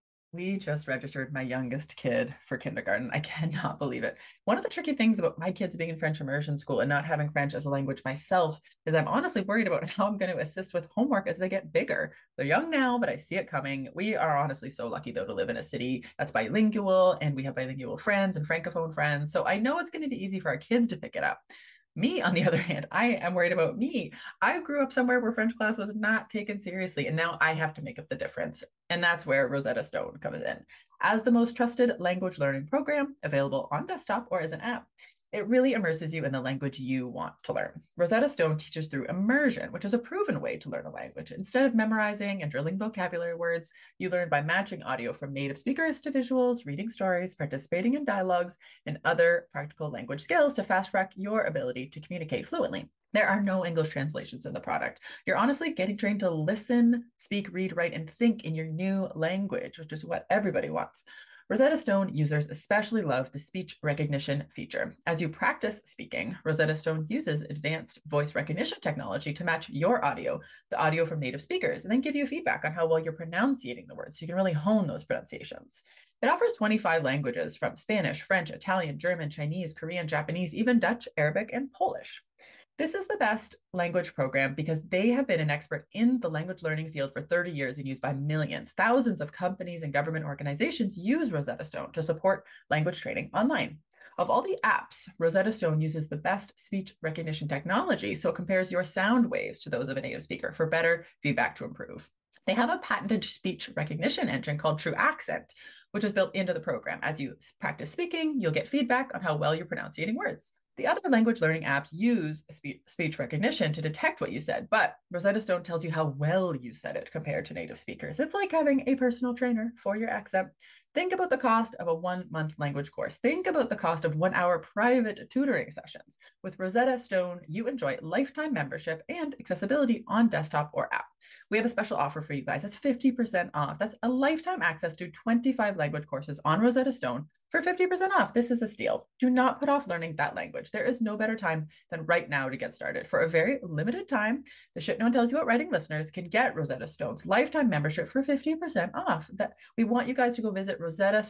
We just registered my youngest kid for kindergarten. I cannot believe it. One of the tricky things about my kids being in French immersion school and not having French as a language myself is I'm honestly worried about how I'm going to assist with homework as they get bigger. They're young now, but I see it coming. We are honestly so lucky, though, to live in a city that's bilingual, and we have bilingual friends and Francophone friends. So I know it's going to be easy for our kids to pick it up. Me, on the other hand, I am worried about me. I grew up somewhere where French class was not taken seriously, and now I have to make up the difference. And that's where Rosetta Stone comes in. As the most trusted language learning program available on desktop or as an app, it really immerses you in the language you want to learn. Rosetta Stone teaches through immersion, which is a proven way to learn a language. Instead of memorizing and drilling vocabulary words, you learn by matching audio from native speakers to visuals, reading stories, participating in dialogues, and other practical language skills to fast track your ability to communicate fluently. There are no English translations in the product. You're honestly getting trained to listen, speak, read, write, and think in your new language, which is what everybody wants. Rosetta Stone users especially love the speech recognition feature. As you practice speaking, Rosetta Stone uses advanced voice recognition technology to match your audio, the audio from native speakers, and then give you feedback on how well you're pronunciating the words so you can really hone those pronunciations. It offers 25 languages from Spanish, French, Italian, German, Chinese, Korean, Japanese, even Dutch, Arabic, and Polish. This is the best language program because they have been an expert in the language learning field for 30 years and used by millions. Thousands of companies and government organizations use Rosetta Stone to support language training online. Of all the apps, Rosetta Stone uses the best speech recognition technology, so it compares your sound waves to those of a native speaker for better feedback to improve. They have a patented speech recognition engine called True Accent, which is built into the program. As you practice speaking, you'll get feedback on how well you're pronouncing words. The other language learning apps use speech recognition to detect what you said, but Rosetta Stone tells you how well you said it compared to native speakers. It's like having a personal trainer for your accent. Think about the cost of a 1-month language course. Think about the cost of 1-hour private tutoring sessions. With Rosetta Stone, you enjoy lifetime membership and accessibility on desktop or app. We have a special offer for you guys. That's 50% off. That's a lifetime access to 25 language courses on Rosetta Stone for 50% off. This is a steal. Do not put off learning that language. There is no better time than right now to get started. For a very limited time, the Shit No One Tells You About Writing listeners can get Rosetta Stone's lifetime membership for 50% off. We want you guys to go visit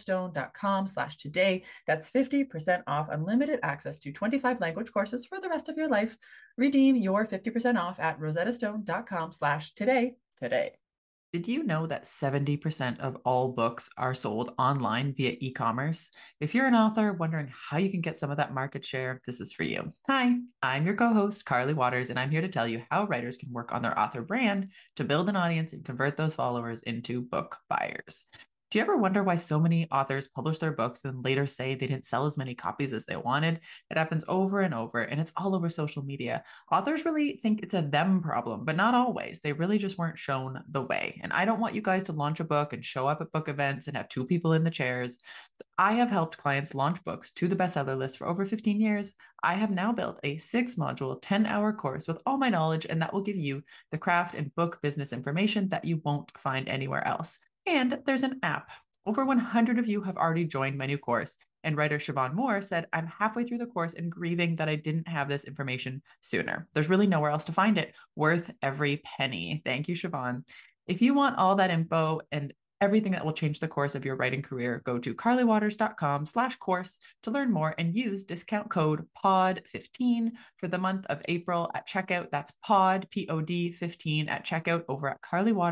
rosettastone.com/today. That's 50% off unlimited access to 25 language courses for the rest of your life. Redeem your 50% off at rosettastone.com/today today. Did you know that 70% of all books are sold online via e-commerce? If you're an author wondering how you can get some of that market share, this is for you. Hi, I'm your co-host, Carly Waters, and I'm here to tell you how writers can work on their author brand to build an audience and convert those followers into book buyers. Do you ever wonder why so many authors publish their books and later say they didn't sell as many copies as they wanted? It happens over and over, and it's all over social media. Authors really think it's a them problem, but not always. They really just weren't shown the way. And I don't want you guys to launch a book and show up at book events and have 2 people in the chairs. I have helped clients launch books to the bestseller list for over 15 years. I have now built a 6-module, 10-hour course with all my knowledge, and that will give you the craft and book business information that you won't find anywhere else. And there's an app. Over 100 of you have already joined my new course. And writer Siobhan Moore said, I'm halfway through the course and grieving that I didn't have this information sooner. There's really nowhere else to find it. Worth every penny. Thank you, Siobhan. If you want all that info and everything that will change the course of your writing career, go to carlywaters.com/course to learn more and use discount code POD15 for the month of April at checkout. That's POD, P-O-D 15 at checkout over at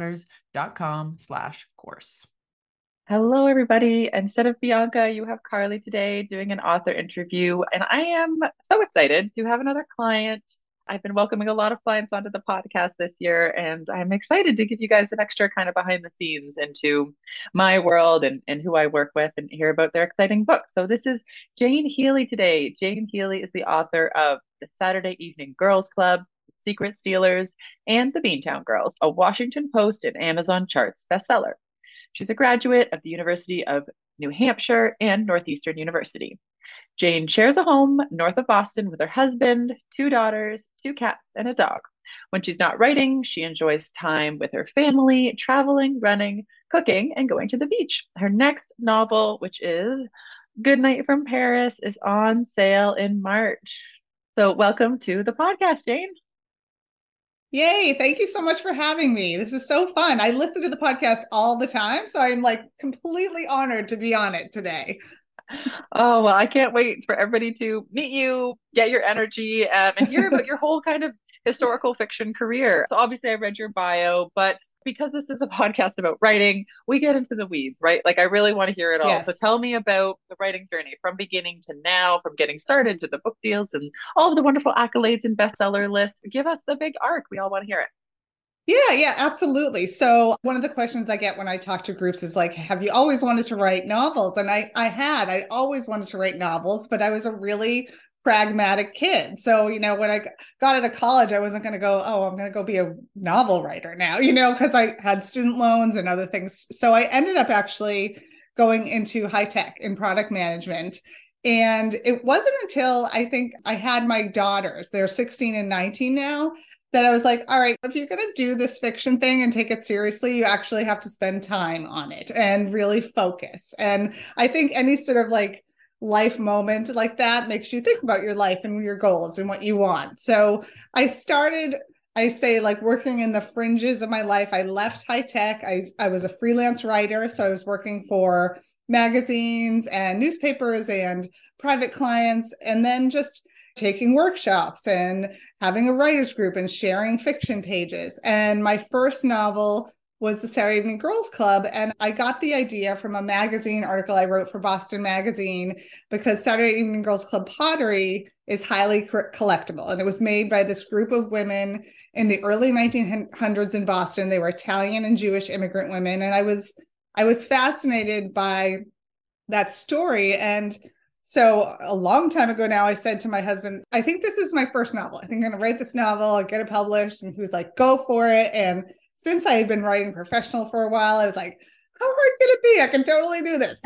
carlywaters.com/course. Hello, everybody. Instead of Bianca, you have Carly today doing an author interview, and I am so excited to have another client. I've been welcoming a lot of clients onto the podcast this year, and I'm excited to give you guys an extra kind of behind the scenes into my world and who I work with and hear about their exciting books. So this is Jane Healy today. Jane Healy is the author of The Saturday Evening Girls Club, Secret Stealers, and The Beantown Girls, a Washington Post and Amazon charts bestseller. She's a graduate of the University of New Hampshire and Northeastern University. Jane shares a home north of Boston with her husband, 2 daughters, 2 cats, and a dog. When she's not writing, she enjoys time with her family, traveling, running, cooking, and going to the beach. Her next novel, which is Good Night from Paris, is on sale in March. So welcome to the podcast, Jane. Yay. Thank you so much for having me. This is so fun. I listen to the podcast all the time, so I'm like completely honored to be on it today. Oh, well, I can't wait for everybody to meet you, get your energy, and hear about your whole kind of historical fiction career. So obviously I read your bio, but because this is a podcast about writing, we get into the weeds, right? Like I really want to hear it all. Yes. So tell me about the writing journey from beginning to now, from getting started to the book deals and all of the wonderful accolades and bestseller lists. Give us the big arc. We all want to hear it. Yeah, absolutely. So one of the questions I get when I talk to groups is like, have you always wanted to write novels? And I always wanted to write novels, but I was a really pragmatic kid. So, when I got out of college, I wasn't going to go, oh, I'm going to go be a novel writer now, because I had student loans and other things. So I ended up actually going into high tech in product management. And it wasn't until I think I had my daughters, they're 16 and 19 now, that I was like, all right, if you're going to do this fiction thing and take it seriously, you actually have to spend time on it and really focus. And I think any sort of like life moment like that makes you think about your life and your goals and what you want. So I started, I say, like working in the fringes of my life. I left high tech. I was a freelance writer. So I was working for magazines and newspapers and private clients, and then just taking workshops and having a writers group and sharing fiction pages. And my first novel was The Saturday Evening Girls Club. And I got the idea from a magazine article I wrote for Boston Magazine, because Saturday Evening Girls Club pottery is highly collectible. And it was made by this group of women in the early 1900s in Boston. They were Italian and Jewish immigrant women. And I was fascinated by that story. And so a long time ago now, I said to my husband, I think this is my first novel. I think I'm going to write this novel. I'll get it published. And he was like, go for it. And since I had been writing professional for a while, I was like, how hard can it be? I can totally do this.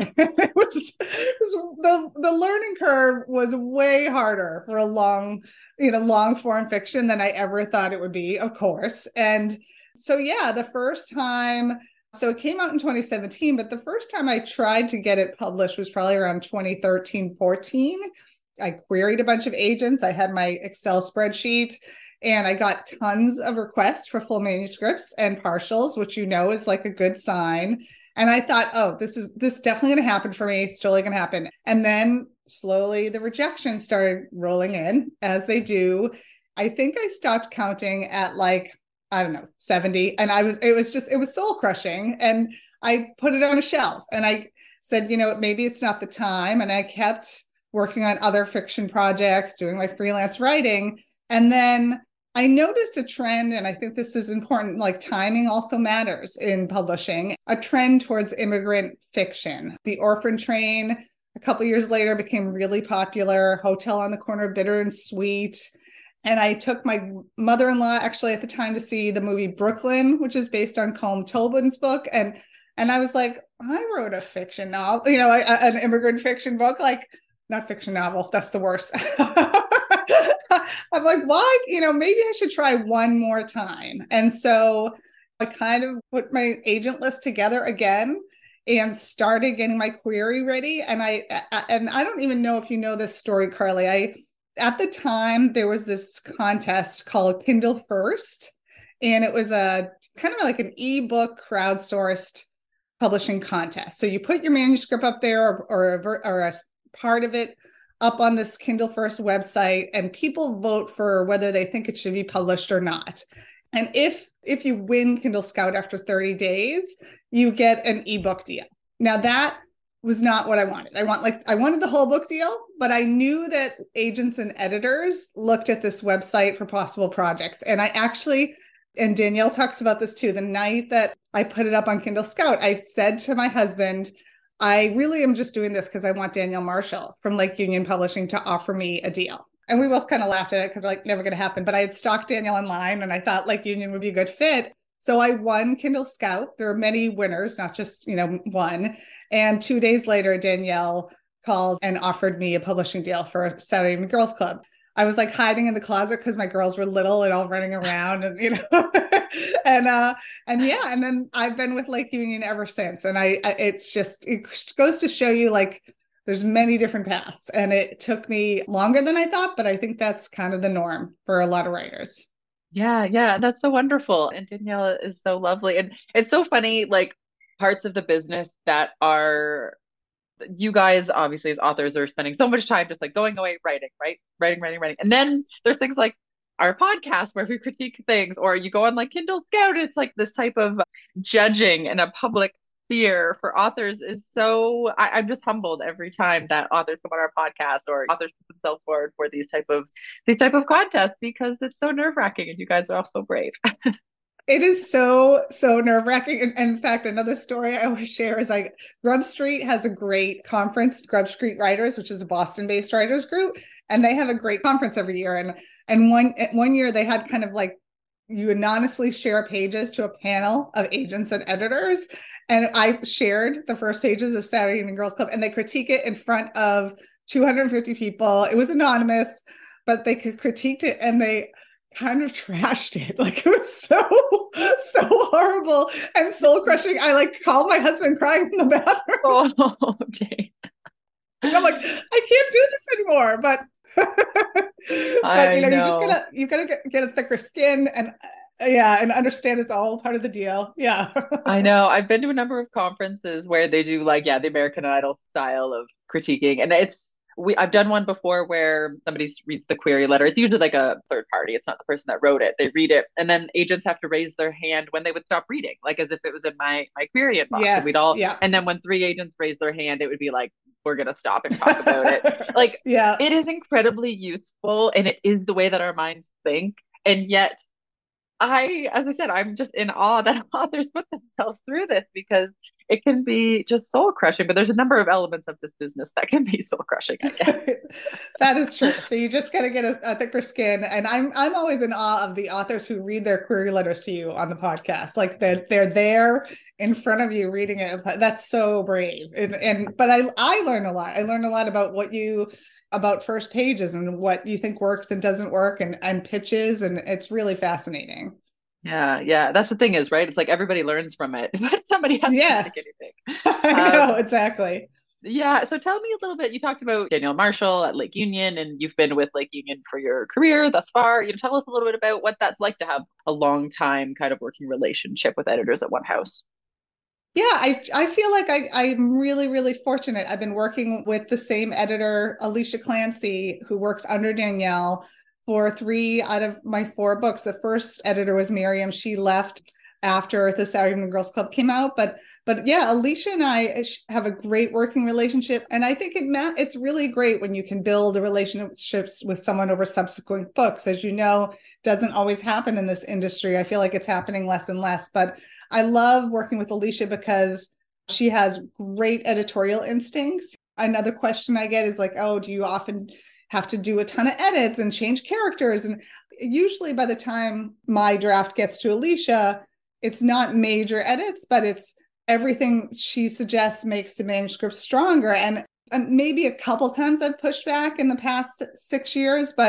The learning curve was way harder for a long form fiction than I ever thought it would be, of course. And so, yeah, the first time, so it came out in 2017, but the first time I tried to get it published was probably around 2013, 14. I queried a bunch of agents. I had my Excel spreadsheet, and I got tons of requests for full manuscripts and partials, which is like a good sign. And I thought, oh, this definitely going to happen for me. It's totally going to happen. And then slowly the rejections started rolling in, as they do. I think I stopped counting at like, I don't know, 70. And it was soul crushing. And I put it on a shelf and I said, maybe it's not the time. And I kept working on other fiction projects, doing my freelance writing. And then I noticed a trend, and I think this is important, like timing also matters in publishing, a trend towards immigrant fiction. The Orphan Train, a couple years later, became really popular. Hotel on the Corner of Bitter and Sweet. And I took my mother-in-law actually at the time to see the movie Brooklyn, which is based on Colm Tobin's book. And I was like, I wrote a fiction novel, an immigrant fiction book, like not fiction novel. That's the worst. I'm like, why? Maybe I should try one more time. And so I kind of put my agent list together again. and started getting my query ready. And I don't even know if you know this story, Carly. At the time, there was this contest called Kindle First, and it was a kind of like an ebook crowdsourced publishing contest. So you put your manuscript up there, or a part of it up on this Kindle First website, and people vote for whether they think it should be published or not. And if you win Kindle Scout after 30 days, you get an ebook deal. Now that was not what I wanted. I wanted the whole book deal, but I knew that agents and editors looked at this website for possible projects. And and Danielle talks about this too, the night that I put it up on Kindle Scout, I said to my husband, I really am just doing this because I want Danielle Marshall from Lake Union Publishing to offer me a deal. And we both kind of laughed at it because we're like, never going to happen. But I had stalked Danielle online and I thought Lake Union would be a good fit. So I won Kindle Scout. There are many winners, not just, one. And 2 days later, Danielle called and offered me a publishing deal for Saturday Evening Girls Club. I was like hiding in the closet because my girls were little and all running around, and and then I've been with Lake Union ever since. And it goes to show you, like, there's many different paths, and it took me longer than I thought, but I think that's kind of the norm for a lot of writers. Yeah, that's so wonderful. And Danielle is so lovely. And it's so funny, like, parts of the business that are, you guys obviously as authors are spending so much time just like going away writing, right? Writing. And then there's things like our podcast where we critique things, or you go on like Kindle Scout. It's like this type of judging in a public sphere for authors is so, I'm just humbled every time that authors come on our podcast or authors put themselves forward for these type of contests, because it's so nerve-wracking, and you guys are all so brave. It is so nerve-wracking. And in fact, another story I always share is like Grub Street has a great conference, Grub Street Writers, which is a Boston-based writers group, and they have a great conference every year. And one year they had kind of like, you anonymously share pages to a panel of agents and editors. And I shared the first pages of Saturday Evening Girls Club, and they critique it in front of 250 people. It was anonymous, but they critiqued it, and they kind of trashed it. Like, it was so horrible and soul crushing. I like called my husband crying in the bathroom. Oh, Jane. And I'm like, I can't do this anymore. But you gotta get a thicker skin and understand it's all part of the deal. Yeah. I know. I've been to a number of conferences where they do like, the American Idol style of critiquing. And I've done one before where somebody reads the query letter. It's usually like a third party. It's not the person that wrote it. They read it, and then agents have to raise their hand when they would stop reading, like as if it was in my query inbox. Yes, and then when 3 agents raise their hand, it would be like, we're going to stop and talk about it. Like, yeah, it is incredibly useful, and it is the way that our minds think. And yet as I said, I'm just in awe that authors put themselves through this, because it can be just soul crushing, but there's a number of elements of this business that can be soul crushing, I guess. That is true. So you just got to get a thicker skin. And I'm always in awe of the authors who read their query letters to you on the podcast. Like they're there in front of you reading it. That's so brave. But I learn a lot. I learned a lot about first pages and what you think works and doesn't work, and pitches. And it's really fascinating. Yeah. That's the thing is, right? It's like everybody learns from it, but somebody has to take anything. I know, exactly. Yeah. So tell me a little bit. You talked about Danielle Marshall at Lake Union, and you've been with Lake Union for your career thus far. Tell us a little bit about what that's like to have a long time kind of working relationship with editors at one house. Yeah, I feel like I'm really, really fortunate. I've been working with the same editor, Alicia Clancy, who works under Danielle, for 3 out of my 4 books. The first editor was Miriam. She left after the Saturday Evening Girls Club came out. But yeah, Alicia and I have a great working relationship. And I think it's really great when you can build a relationships with someone over subsequent books. As you know, doesn't always happen in this industry. I feel like it's happening less and less. But I love working with Alicia because she has great editorial instincts. Another question I get is like, oh, do you often have to do a ton of edits and change characters? And usually by the time my draft gets to Alicia, it's not major edits, but it's everything she suggests makes the manuscript stronger. And maybe a couple times I've pushed back in the past 6 years, but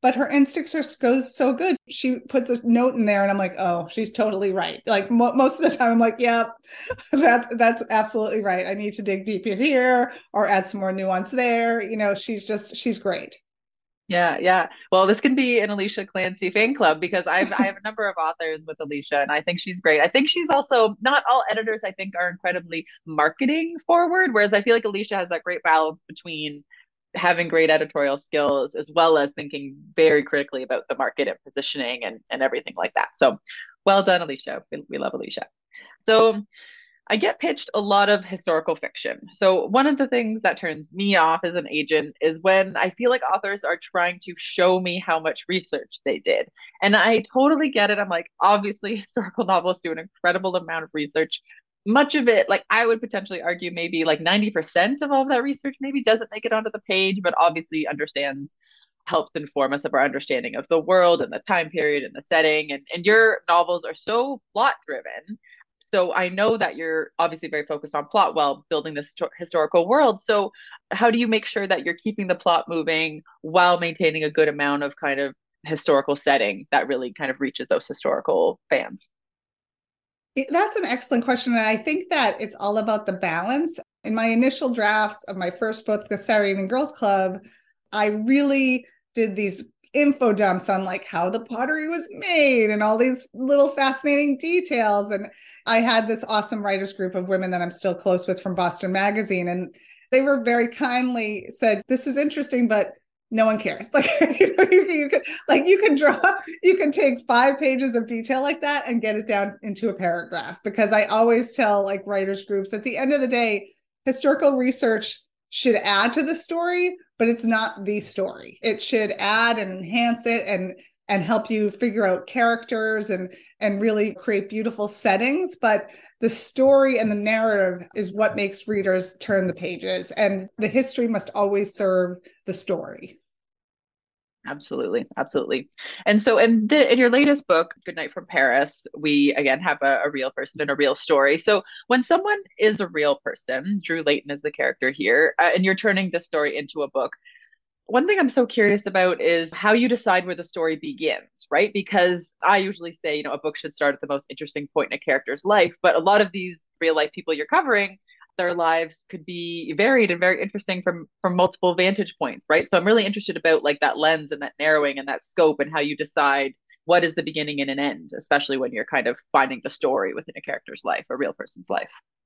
but her instincts goes so good. She puts a note in there and I'm like, oh, she's totally right. Like most of the time I'm like, yep, that's absolutely right. I need to dig deeper here or add some more nuance there. She's great. Yeah, yeah. Well, this can be an Alicia Clancy fan club because I have a number of authors with Alicia, and I think she's great. I think she's also not all editors, I think, are incredibly marketing forward, whereas I feel like Alicia has that great balance between having great editorial skills as well as thinking very critically about the market and positioning and everything like that. So well done, Alicia. We love Alicia. So I get pitched a lot of historical fiction. So, one of the things that turns me off as an agent is when I feel like authors are trying to show me how much research they did. And I totally get it. I'm like, obviously, historical novelists do an incredible amount of research. Much of it, like I would potentially argue, maybe like 90% of all of that research maybe doesn't make it onto the page, but obviously helps inform us of our understanding of the world and the time period and the setting. And your novels are so plot driven, so I know that you're obviously very focused on plot while building this historical world. So how do you make sure that you're keeping the plot moving while maintaining a good amount of kind of historical setting that really kind of reaches those historical fans? That's an excellent question. And I think that it's all about the balance. In my initial drafts of my first book, The Saturday Evening Girls Club, I really did these info dumps on like how the pottery was made and all these little fascinating details. And I had this awesome writers group of women that I'm still close with from Boston Magazine. And they were very kindly said, this is interesting, but no one cares. Like, you can take 5 pages of detail like that and get it down into a paragraph. Because I always tell like writers groups at the end of the day, historical research should add to the story, but it's not the story. It should add and enhance it and help you figure out characters and really create beautiful settings. But the story and the narrative is what makes readers turn the pages, and the history must always serve the story. Absolutely, absolutely. And so in your latest book, Goodnight from Paris, we again have a real person and a real story. So when someone is a real person, Drew Layton is the character here, and you're turning this story into a book, one thing I'm so curious about is how you decide where the story begins, right? Because I usually say, a book should start at the most interesting point in a character's life, but a lot of these real life people you're covering, their lives could be varied and very interesting from multiple vantage points, right? So I'm really interested about like that lens and that narrowing and that scope and how you decide what is the beginning and an end, especially when you're kind of finding the story within a character's life, a real person's life.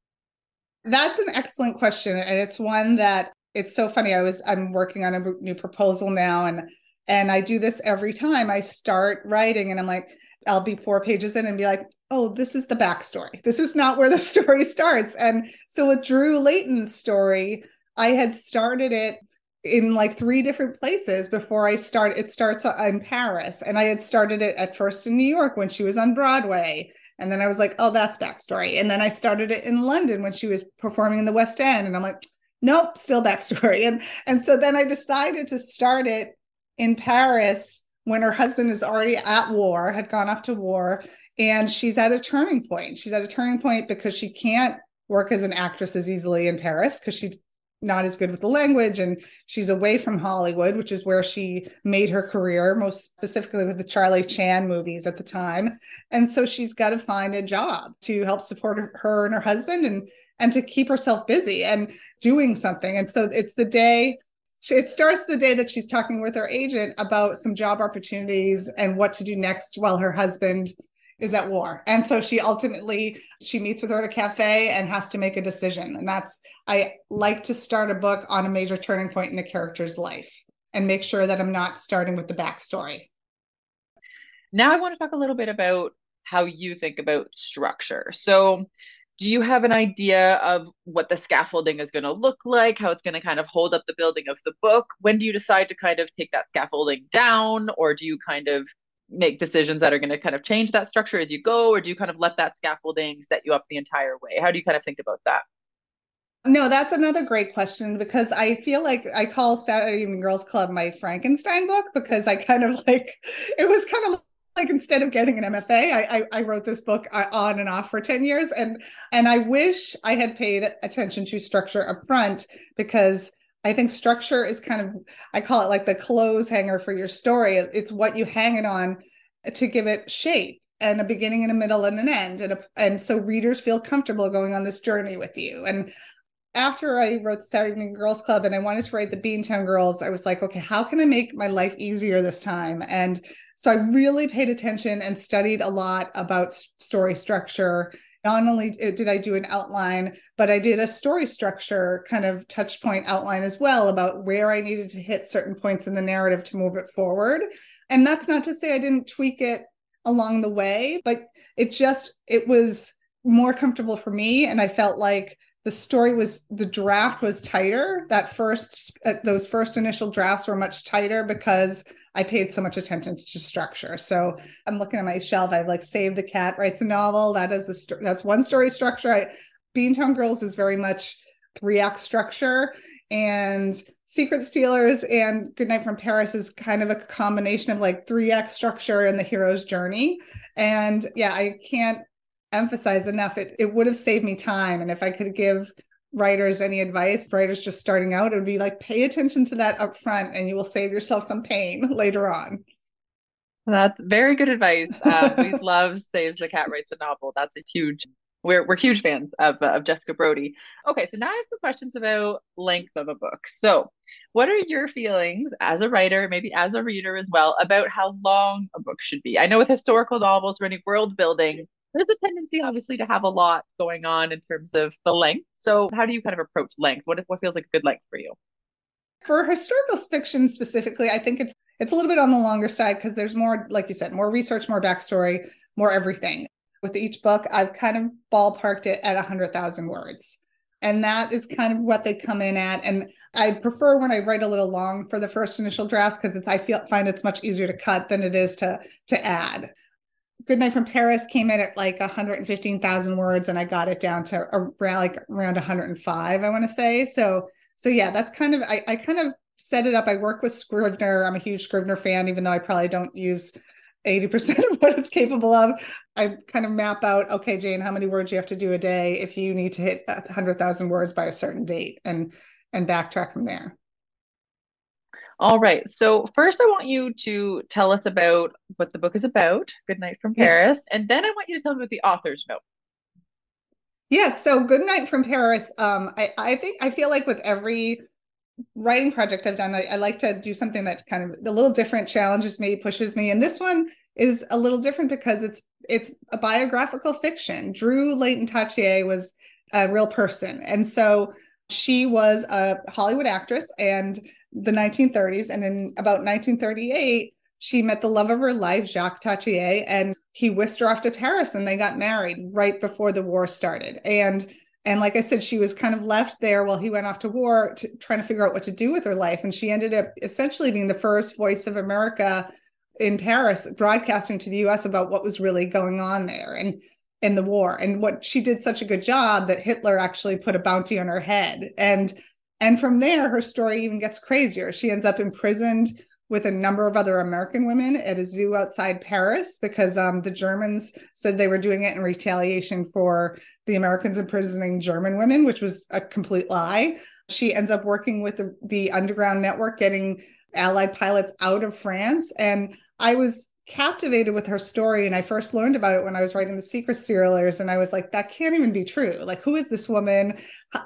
That's an excellent question. And it's one that it's so funny. I'm working on a new proposal now, and I do this every time I start writing, and I'm like, I'll be 4 pages in and be like, oh, this is the backstory. This is not where the story starts. And so with Drew Layton's story, I had started it in like 3 different places before it starts in Paris. And I had started it at first in New York when she was on Broadway. And then I was like, oh, that's backstory. And then I started it in London when she was performing in the West End. And I'm like, nope, still backstory. And so then I decided to start it in Paris when her husband is already at war, had gone off to war, and she's at a turning point. She's at a turning point because she can't work as an actress as easily in Paris because she's not as good with the language, and she's away from Hollywood, which is where she made her career, most specifically with the Charlie Chan movies at the time. And so she's got to find a job to help support her and her husband and to keep herself busy and doing something. And so it starts the day that she's talking with her agent about some job opportunities and what to do next while her husband is at war. And so she meets with her at a cafe and has to make a decision. And I like to start a book on a major turning point in a character's life and make sure that I'm not starting with the backstory. Now I want to talk a little bit about how you think about structure. So do you have an idea of what the scaffolding is going to look like, how it's going to kind of hold up the building of the book? When do you decide to kind of take that scaffolding down, or do you kind of make decisions that are going to kind of change that structure as you go, or do you kind of let that scaffolding set you up the entire way? How do you kind of think about that? No, that's another great question, because I feel like I call Saturday Evening Girls Club my Frankenstein book, because I kind of like, it was kind of like, instead of getting an MFA, I wrote this book on and off for 10 years. And I wish I had paid attention to structure up front, because I think structure is kind of, I call it like the clothes hanger for your story. It's what you hang it on to give it shape and a beginning and a middle and an end. And so readers feel comfortable going on this journey with you. And after I wrote Saturday Evening Girls Club and I wanted to write the Beantown Girls, I was like, okay, how can I make my life easier this time? And so I really paid attention and studied a lot about story structure. Not only did I do an outline, but I did a story structure kind of touch point outline as well about where I needed to hit certain points in the narrative to move it forward. And that's not to say I didn't tweak it along the way, but it was more comfortable for me. And I felt like the draft was tighter. Those first initial drafts were much tighter because I paid so much attention to structure. So I'm looking at my shelf. I've like Save the Cat Writes a Novel. That's one story structure. Beantown Girls is very much 3-act structure, and Secret Stealers and Goodnight from Paris is kind of a combination of like 3-act structure and the hero's journey. And yeah, I can't emphasize enough, it would have saved me time. And if I could give writers any advice, writers just starting out, it would be like, pay attention to that up front and you will save yourself some pain later on. That's very good advice. We love Saves the Cat Writes a Novel. That's a huge, we're huge fans of Jessica Brody. Okay, so now I have some questions about length of a book. So what are your feelings as a writer, maybe as a reader as well, about how long a book should be? I know with historical novels or any world building, there's a tendency, obviously, to have a lot going on in terms of the length. So how do you kind of approach length? What feels like a good length for you? For historical fiction specifically, I think it's a little bit on the longer side because there's more, like you said, more research, more backstory, more everything. With each book, I've kind of ballparked it at 100,000 words. And that is kind of what they come in at. And I prefer when I write a little long for the first initial drafts because I find it's much easier to cut than it is to add. Goodnight from Paris came in at like 115,000 words, and I got it down to around 105, I want to say. So yeah, that's kind of, I kind of set it up. I work with Scrivener. I'm a huge Scrivener fan, even though I probably don't use 80% of what it's capable of. I kind of map out, okay, Jane, how many words you have to do a day if you need to hit 100,000 words by a certain date, and backtrack from there. All right. So first I want you to tell us about what the book is about, Goodnight from Paris. Yes. And then I want you to tell me what the author's note. Yes. So Goodnight from Paris. I feel like with every writing project I've done, I like to do something that kind of a little different, challenges me, pushes me. And this one is a little different because it's a biographical fiction. Drew Layton Tachier was a real person. And so she was a Hollywood actress and the 1930s. And in about 1938, she met the love of her life, Jacques Tachier, and he whisked her off to Paris and they got married right before the war started. And like I said, she was kind of left there while he went off to war, trying to figure out what to do with her life. And she ended up essentially being the first voice of America in Paris, broadcasting to the US about what was really going on there and in the war. And what she did such a good job that Hitler actually put a bounty on her head. And from there, her story even gets crazier. She ends up imprisoned with a number of other American women at a zoo outside Paris because the Germans said they were doing it in retaliation for the Americans imprisoning German women, which was a complete lie. She ends up working with the underground network, getting Allied pilots out of France. And I was captivated with her story. And I first learned about it when I was writing The Secret Stealers. And I was like, that can't even be true. Like, who is this woman?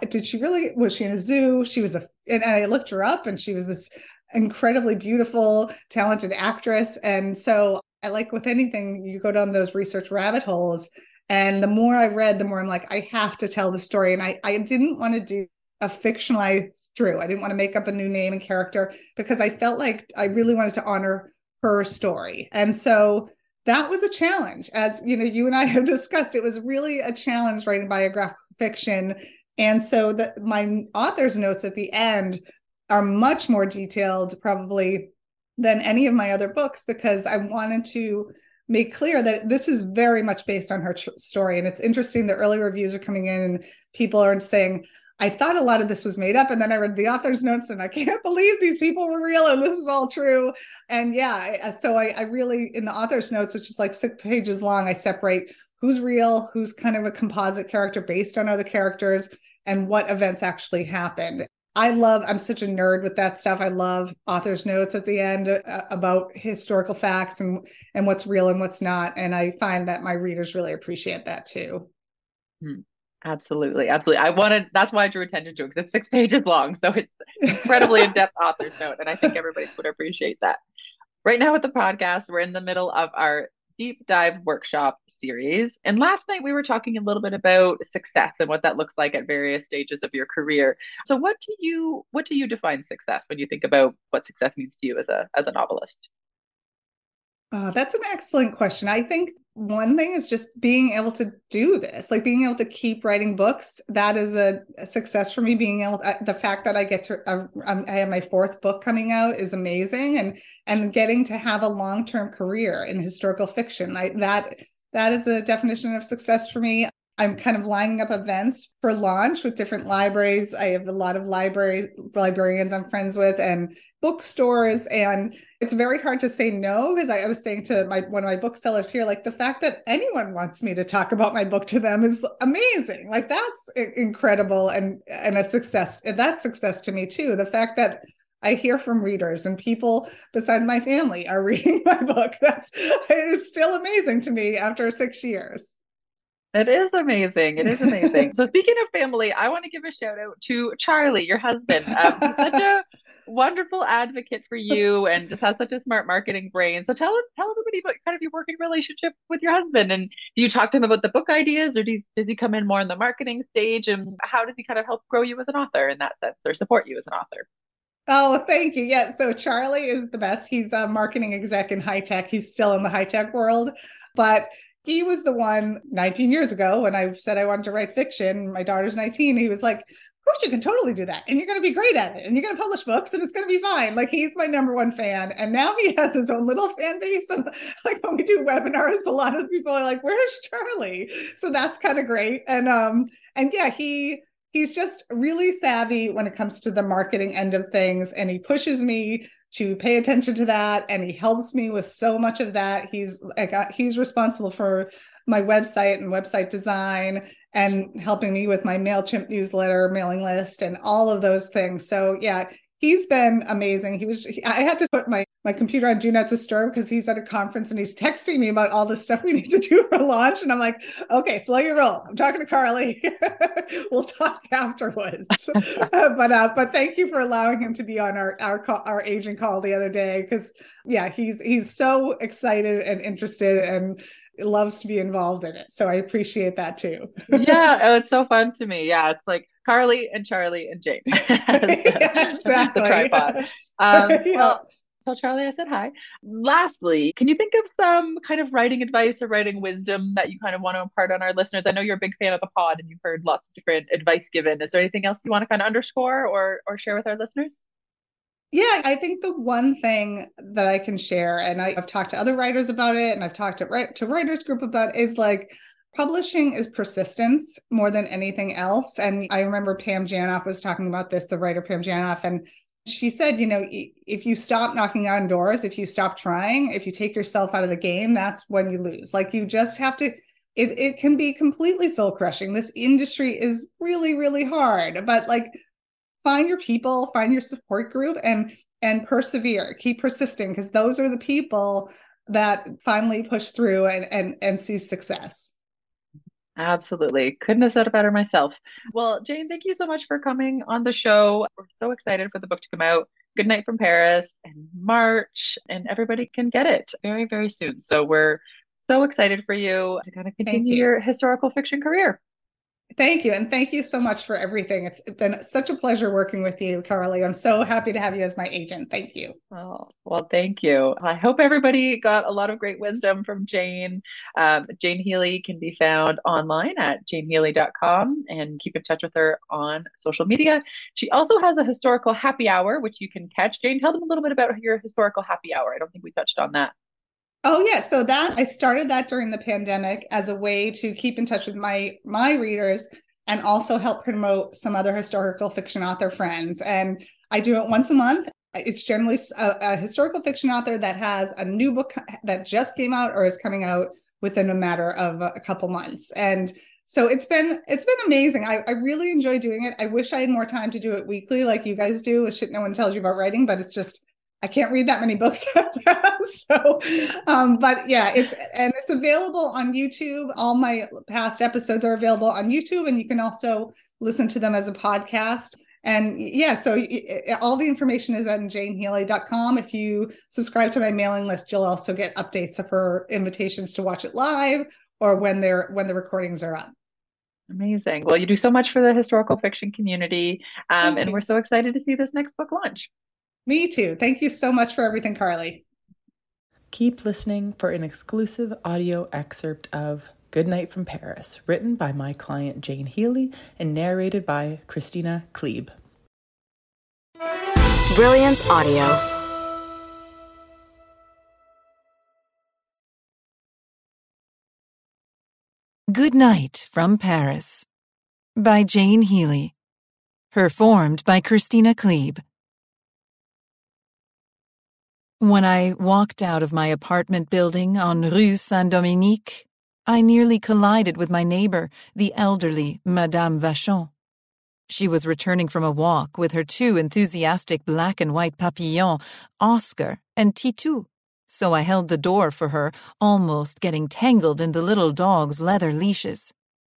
Was she in a zoo? And I looked her up and she was this incredibly beautiful, talented actress. And so I like with anything, you go down those research rabbit holes. And the more I read, the more I'm like, I have to tell the story. And I didn't want to do a fictionalized Drew. I didn't want to make up a new name and character because I felt like I really wanted to honor her story. And so that was a challenge. As you know, you and I have discussed, it was really a challenge writing biographical fiction. And so my author's notes at the end are much more detailed probably than any of my other books because I wanted to make clear that this is very much based on her story. And it's interesting, the early reviews are coming in and people are saying, I thought a lot of this was made up. And then I read the author's notes and I can't believe these people were real and this was all true. And yeah, so I really, in the author's notes, which is like 6 pages long, I separate who's real, who's kind of a composite character based on other characters, and what events actually happened. I'm such a nerd with that stuff. I love author's notes at the end about historical facts and what's real and what's not. And I find that my readers really appreciate that too. Absolutely. That's why I drew attention to it, because it's 6 pages long. So it's incredibly in-depth author's note. And I think everybody's going to appreciate that. Right now with the podcast, we're in the middle of our deep dive workshop series. And last night we were talking a little bit about success and what that looks like at various stages of your career. So what do you define success when you think about what success means to you as a novelist? That's an excellent question. I think one thing is just being able to do this, like being able to keep writing books. That is a success for me. Being able the fact that I get to, I have my 4th book coming out is amazing. And getting to have a long-term career in historical fiction, that is a definition of success for me. I'm kind of lining up events for launch with different libraries. I have a lot of librarians I'm friends with and bookstores. And it's very hard to say no, because I was saying to one of my booksellers here, like the fact that anyone wants me to talk about my book to them is amazing. Like that's incredible and a success. And that's success to me too. The fact that I hear from readers and people besides my family are reading my book. It's still amazing to me after 6 years. It is amazing. It is amazing. So speaking of family, I want to give a shout out to Charlie, your husband. He's such a wonderful advocate for you and just has such a smart marketing brain. So tell everybody about kind of your working relationship with your husband. And do you talk to him about the book ideas, or does he come in more in the marketing stage? And how does he kind of help grow you as an author in that sense, or support you as an author? Oh, thank you. Yeah. So Charlie is the best. He's a marketing exec in high tech. He's still in the high tech world, but he was the one 19 years ago when I said I wanted to write fiction. My daughter's 19. He was like, of course you can totally do that. And you're going to be great at it. And you're going to publish books and it's going to be fine. Like he's my number one fan. And now he has his own little fan base. And like when we do webinars, a lot of people are like, where's Charlie? So that's kind of great. And yeah, he's just really savvy when it comes to the marketing end of things. And he pushes me to pay attention to that. And he helps me with so much of that. He's responsible for my website and website design and helping me with my MailChimp newsletter, mailing list, and all of those things. So yeah, he's been amazing. I had to put my computer on Do Not Disturb because he's at a conference and he's texting me about all the stuff we need to do for launch. And I'm like, okay, slow your roll. I'm talking to Carly. We'll talk afterwards. But thank you for allowing him to be on our agent call the other day. Because yeah, he's so excited and interested and loves to be involved in it. So I appreciate that too. Yeah, it's so fun to me. Yeah, it's like Carly and Charlie and Jane. Yeah, exactly. The tripod. Yeah. Well, tell Charlie I said hi. Lastly, can you think of some kind of writing advice or writing wisdom that you kind of want to impart on our listeners? I know you're a big fan of the pod and you've heard lots of different advice given. Is there anything else you want to kind of underscore or share with our listeners? Yeah, I think the one thing that I can share, and I've talked to other writers about it, and I've talked to writers group about it, is like publishing is persistence more than anything else. And I remember Pam Janoff was talking about this, the writer Pam Janoff, and she said, if you stop knocking on doors, if you stop trying, if you take yourself out of the game, that's when you lose. Like you just have to, it can be completely soul crushing. This industry is really, really hard, but like find your people, find your support group and persevere, keep persisting, because those are the people that finally push through and see success. Absolutely. Couldn't have said it better myself. Well, Jane, thank you so much for coming on the show. We're so excited for the book to come out. Good Night from Paris in March, and everybody can get it very, very soon. So we're so excited for you to kind of continue your historical fiction career. Thank you. And thank you so much for everything. It's been such a pleasure working with you, Carly. I'm so happy to have you as my agent. Thank you. Oh, well, thank you. I hope everybody got a lot of great wisdom from Jane. Jane Healy can be found online at janehealy.com and keep in touch with her on social media. She also has a historical happy hour, which you can catch. Jane, tell them a little bit about your historical happy hour. I don't think we touched on that. Oh, yeah. So I started that during the pandemic as a way to keep in touch with my readers and also help promote some other historical fiction author friends. And I do it once a month. It's generally a historical fiction author that has a new book that just came out or is coming out within a matter of a couple months. And So it's been amazing. I really enjoy doing it. I wish I had more time to do it weekly like you guys do with Shit No One Tells You About Writing, but it's just I can't read that many books. So but yeah, it's available on YouTube. All my past episodes are available on YouTube, and you can also listen to them as a podcast. And yeah, so all the information is on janehealy.com. If you subscribe to my mailing list, you'll also get updates of her invitations to watch it live or when the recordings are up. Amazing. Well, you do so much for the historical fiction community, and we're so excited to see this next book launch. Me too. Thank you so much for everything, Carly. Keep listening for an exclusive audio excerpt of Good Night from Paris, written by my client Jane Healy and narrated by Christina Klebe. Brilliance Audio. Good Night from Paris by Jane Healy. Performed by Christina Klebe. When I walked out of my apartment building on Rue Saint-Dominique, I nearly collided with my neighbor, the elderly Madame Vachon. She was returning from a walk with her two enthusiastic black and white papillons, Oscar and Titou, so I held the door for her, almost getting tangled in the little dog's leather leashes.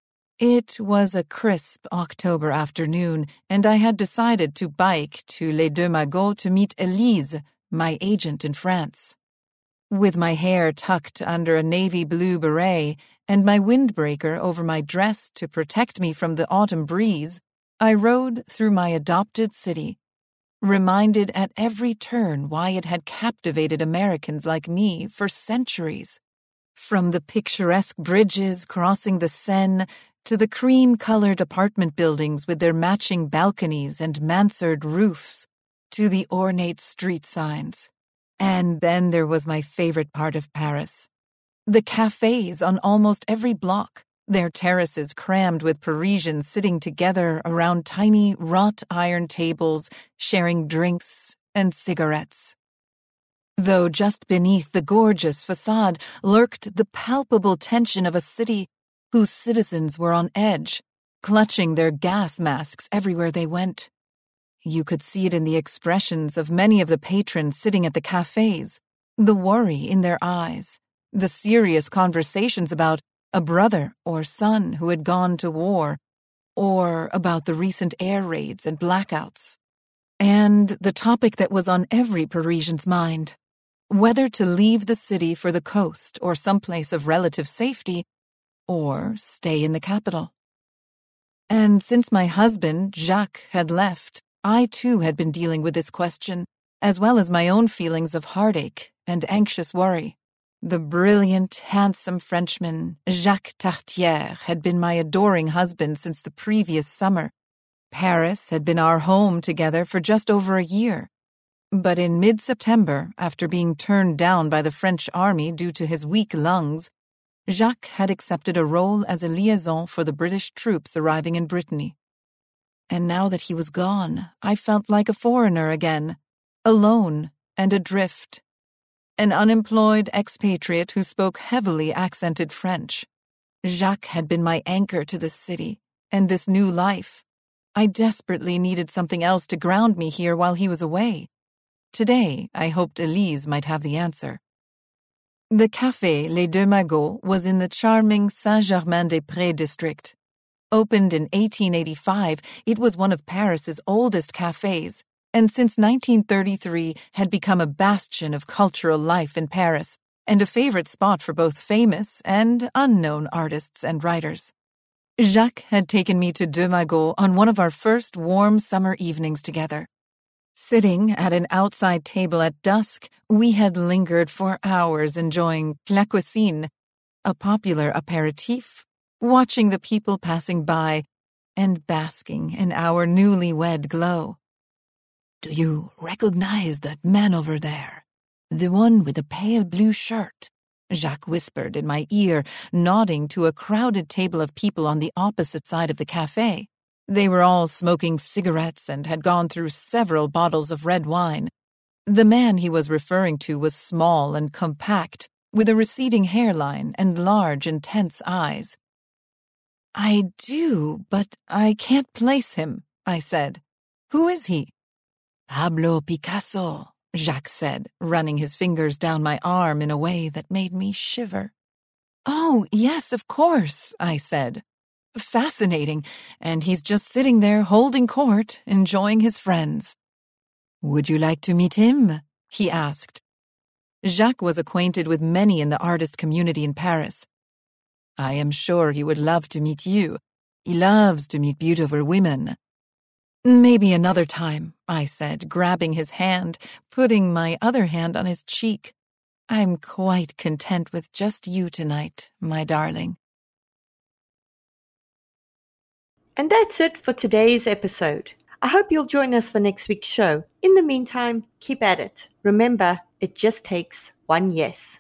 It was a crisp October afternoon, and I had decided to bike to Les Deux Magots to meet Elise, my agent in France. With my hair tucked under a navy blue beret and my windbreaker over my dress to protect me from the autumn breeze, I rode through my adopted city, reminded at every turn why it had captivated Americans like me for centuries. From the picturesque bridges crossing the Seine to the cream-colored apartment buildings with their matching balconies and mansard roofs, to the ornate street signs. And then there was my favorite part of Paris. The cafes on almost every block, their terraces crammed with Parisians sitting together around tiny wrought iron tables, sharing drinks and cigarettes. Though just beneath the gorgeous facade lurked the palpable tension of a city whose citizens were on edge, clutching their gas masks everywhere they went. You could see it in the expressions of many of the patrons sitting at the cafes, the worry in their eyes, the serious conversations about a brother or son who had gone to war, or about the recent air raids and blackouts. And the topic that was on every Parisian's mind, whether to leave the city for the coast or someplace of relative safety, or stay in the capital. And since my husband, Jacques, had left, I too had been dealing with this question, as well as my own feelings of heartache and anxious worry. The brilliant, handsome Frenchman, Jacques Tartière, had been my adoring husband since the previous summer. Paris had been our home together for just over a year. But in mid-September, after being turned down by the French army due to his weak lungs, Jacques had accepted a role as a liaison for the British troops arriving in Brittany. And now that he was gone, I felt like a foreigner again, alone and adrift. An unemployed expatriate who spoke heavily accented French. Jacques had been my anchor to this city and this new life. I desperately needed something else to ground me here while he was away. Today, I hoped Elise might have the answer. The Café Les Deux Magots was in the charming Saint-Germain-des-Prés district. Opened in 1885, it was one of Paris's oldest cafes, and since 1933 had become a bastion of cultural life in Paris and a favorite spot for both famous and unknown artists and writers. Jacques had taken me to Deux Magots on one of our first warm summer evenings together. Sitting at an outside table at dusk, we had lingered for hours enjoying la cuisine, a popular aperitif, watching the people passing by, and basking in our newlywed glow. "Do you recognize that man over there? The one with the pale blue shirt?" Jacques whispered in my ear, nodding to a crowded table of people on the opposite side of the café. They were all smoking cigarettes and had gone through several bottles of red wine. The man he was referring to was small and compact, with a receding hairline and large, intense eyes. I do, but I can't place him, I said. Who is he? Pablo Picasso, Jacques said, running his fingers down my arm in a way that made me shiver. Oh, yes, of course, I said. Fascinating, and he's just sitting there holding court, enjoying his friends. Would you like to meet him? He asked. Jacques was acquainted with many in the artist community in Paris. I am sure he would love to meet you. He loves to meet beautiful women. Maybe another time, I said, grabbing his hand, putting my other hand on his cheek. I'm quite content with just you tonight, my darling. And that's it for today's episode. I hope you'll join us for next week's show. In the meantime, keep at it. Remember, it just takes one yes.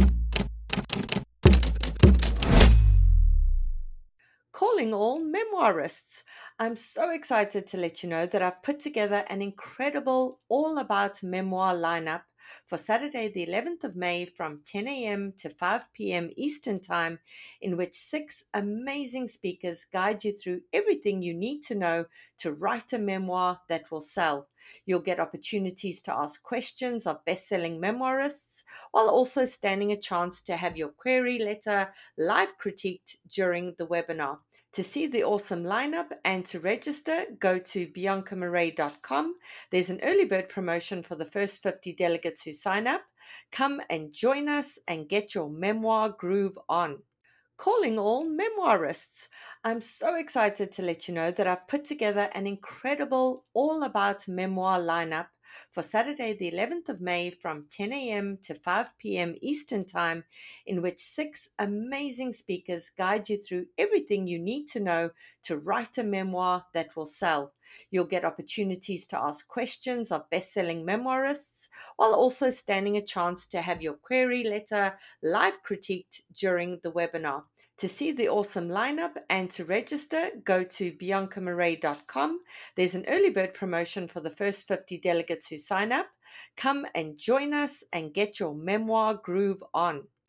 Calling all memoirists. I'm so excited to let you know that I've put together an incredible all about memoir lineup for Saturday the 11th of May from 10 a.m. to 5 p.m. Eastern Time, in which 6 amazing speakers guide you through everything you need to know to write a memoir that will sell. You'll get opportunities to ask questions of best-selling memoirists, while also standing a chance to have your query letter live critiqued during the webinar. To see the awesome lineup and to register, go to biancamarais.com. There's an early bird promotion for the first 50 delegates who sign up. Come and join us and get your memoir groove on. Calling all memoirists. I'm so excited to let you know that I've put together an incredible all about memoir lineup for Saturday the 11th of May from 10 a.m. to 5 p.m. Eastern Time, in which 6 amazing speakers guide you through everything you need to know to write a memoir that will sell. You'll get opportunities to ask questions of best-selling memoirists, while also standing a chance to have your query letter live critiqued during the webinar. To see the awesome lineup and to register, go to biancamarais.com. There's an early bird promotion for the first 50 delegates who sign up. Come and join us and get your memoir groove on.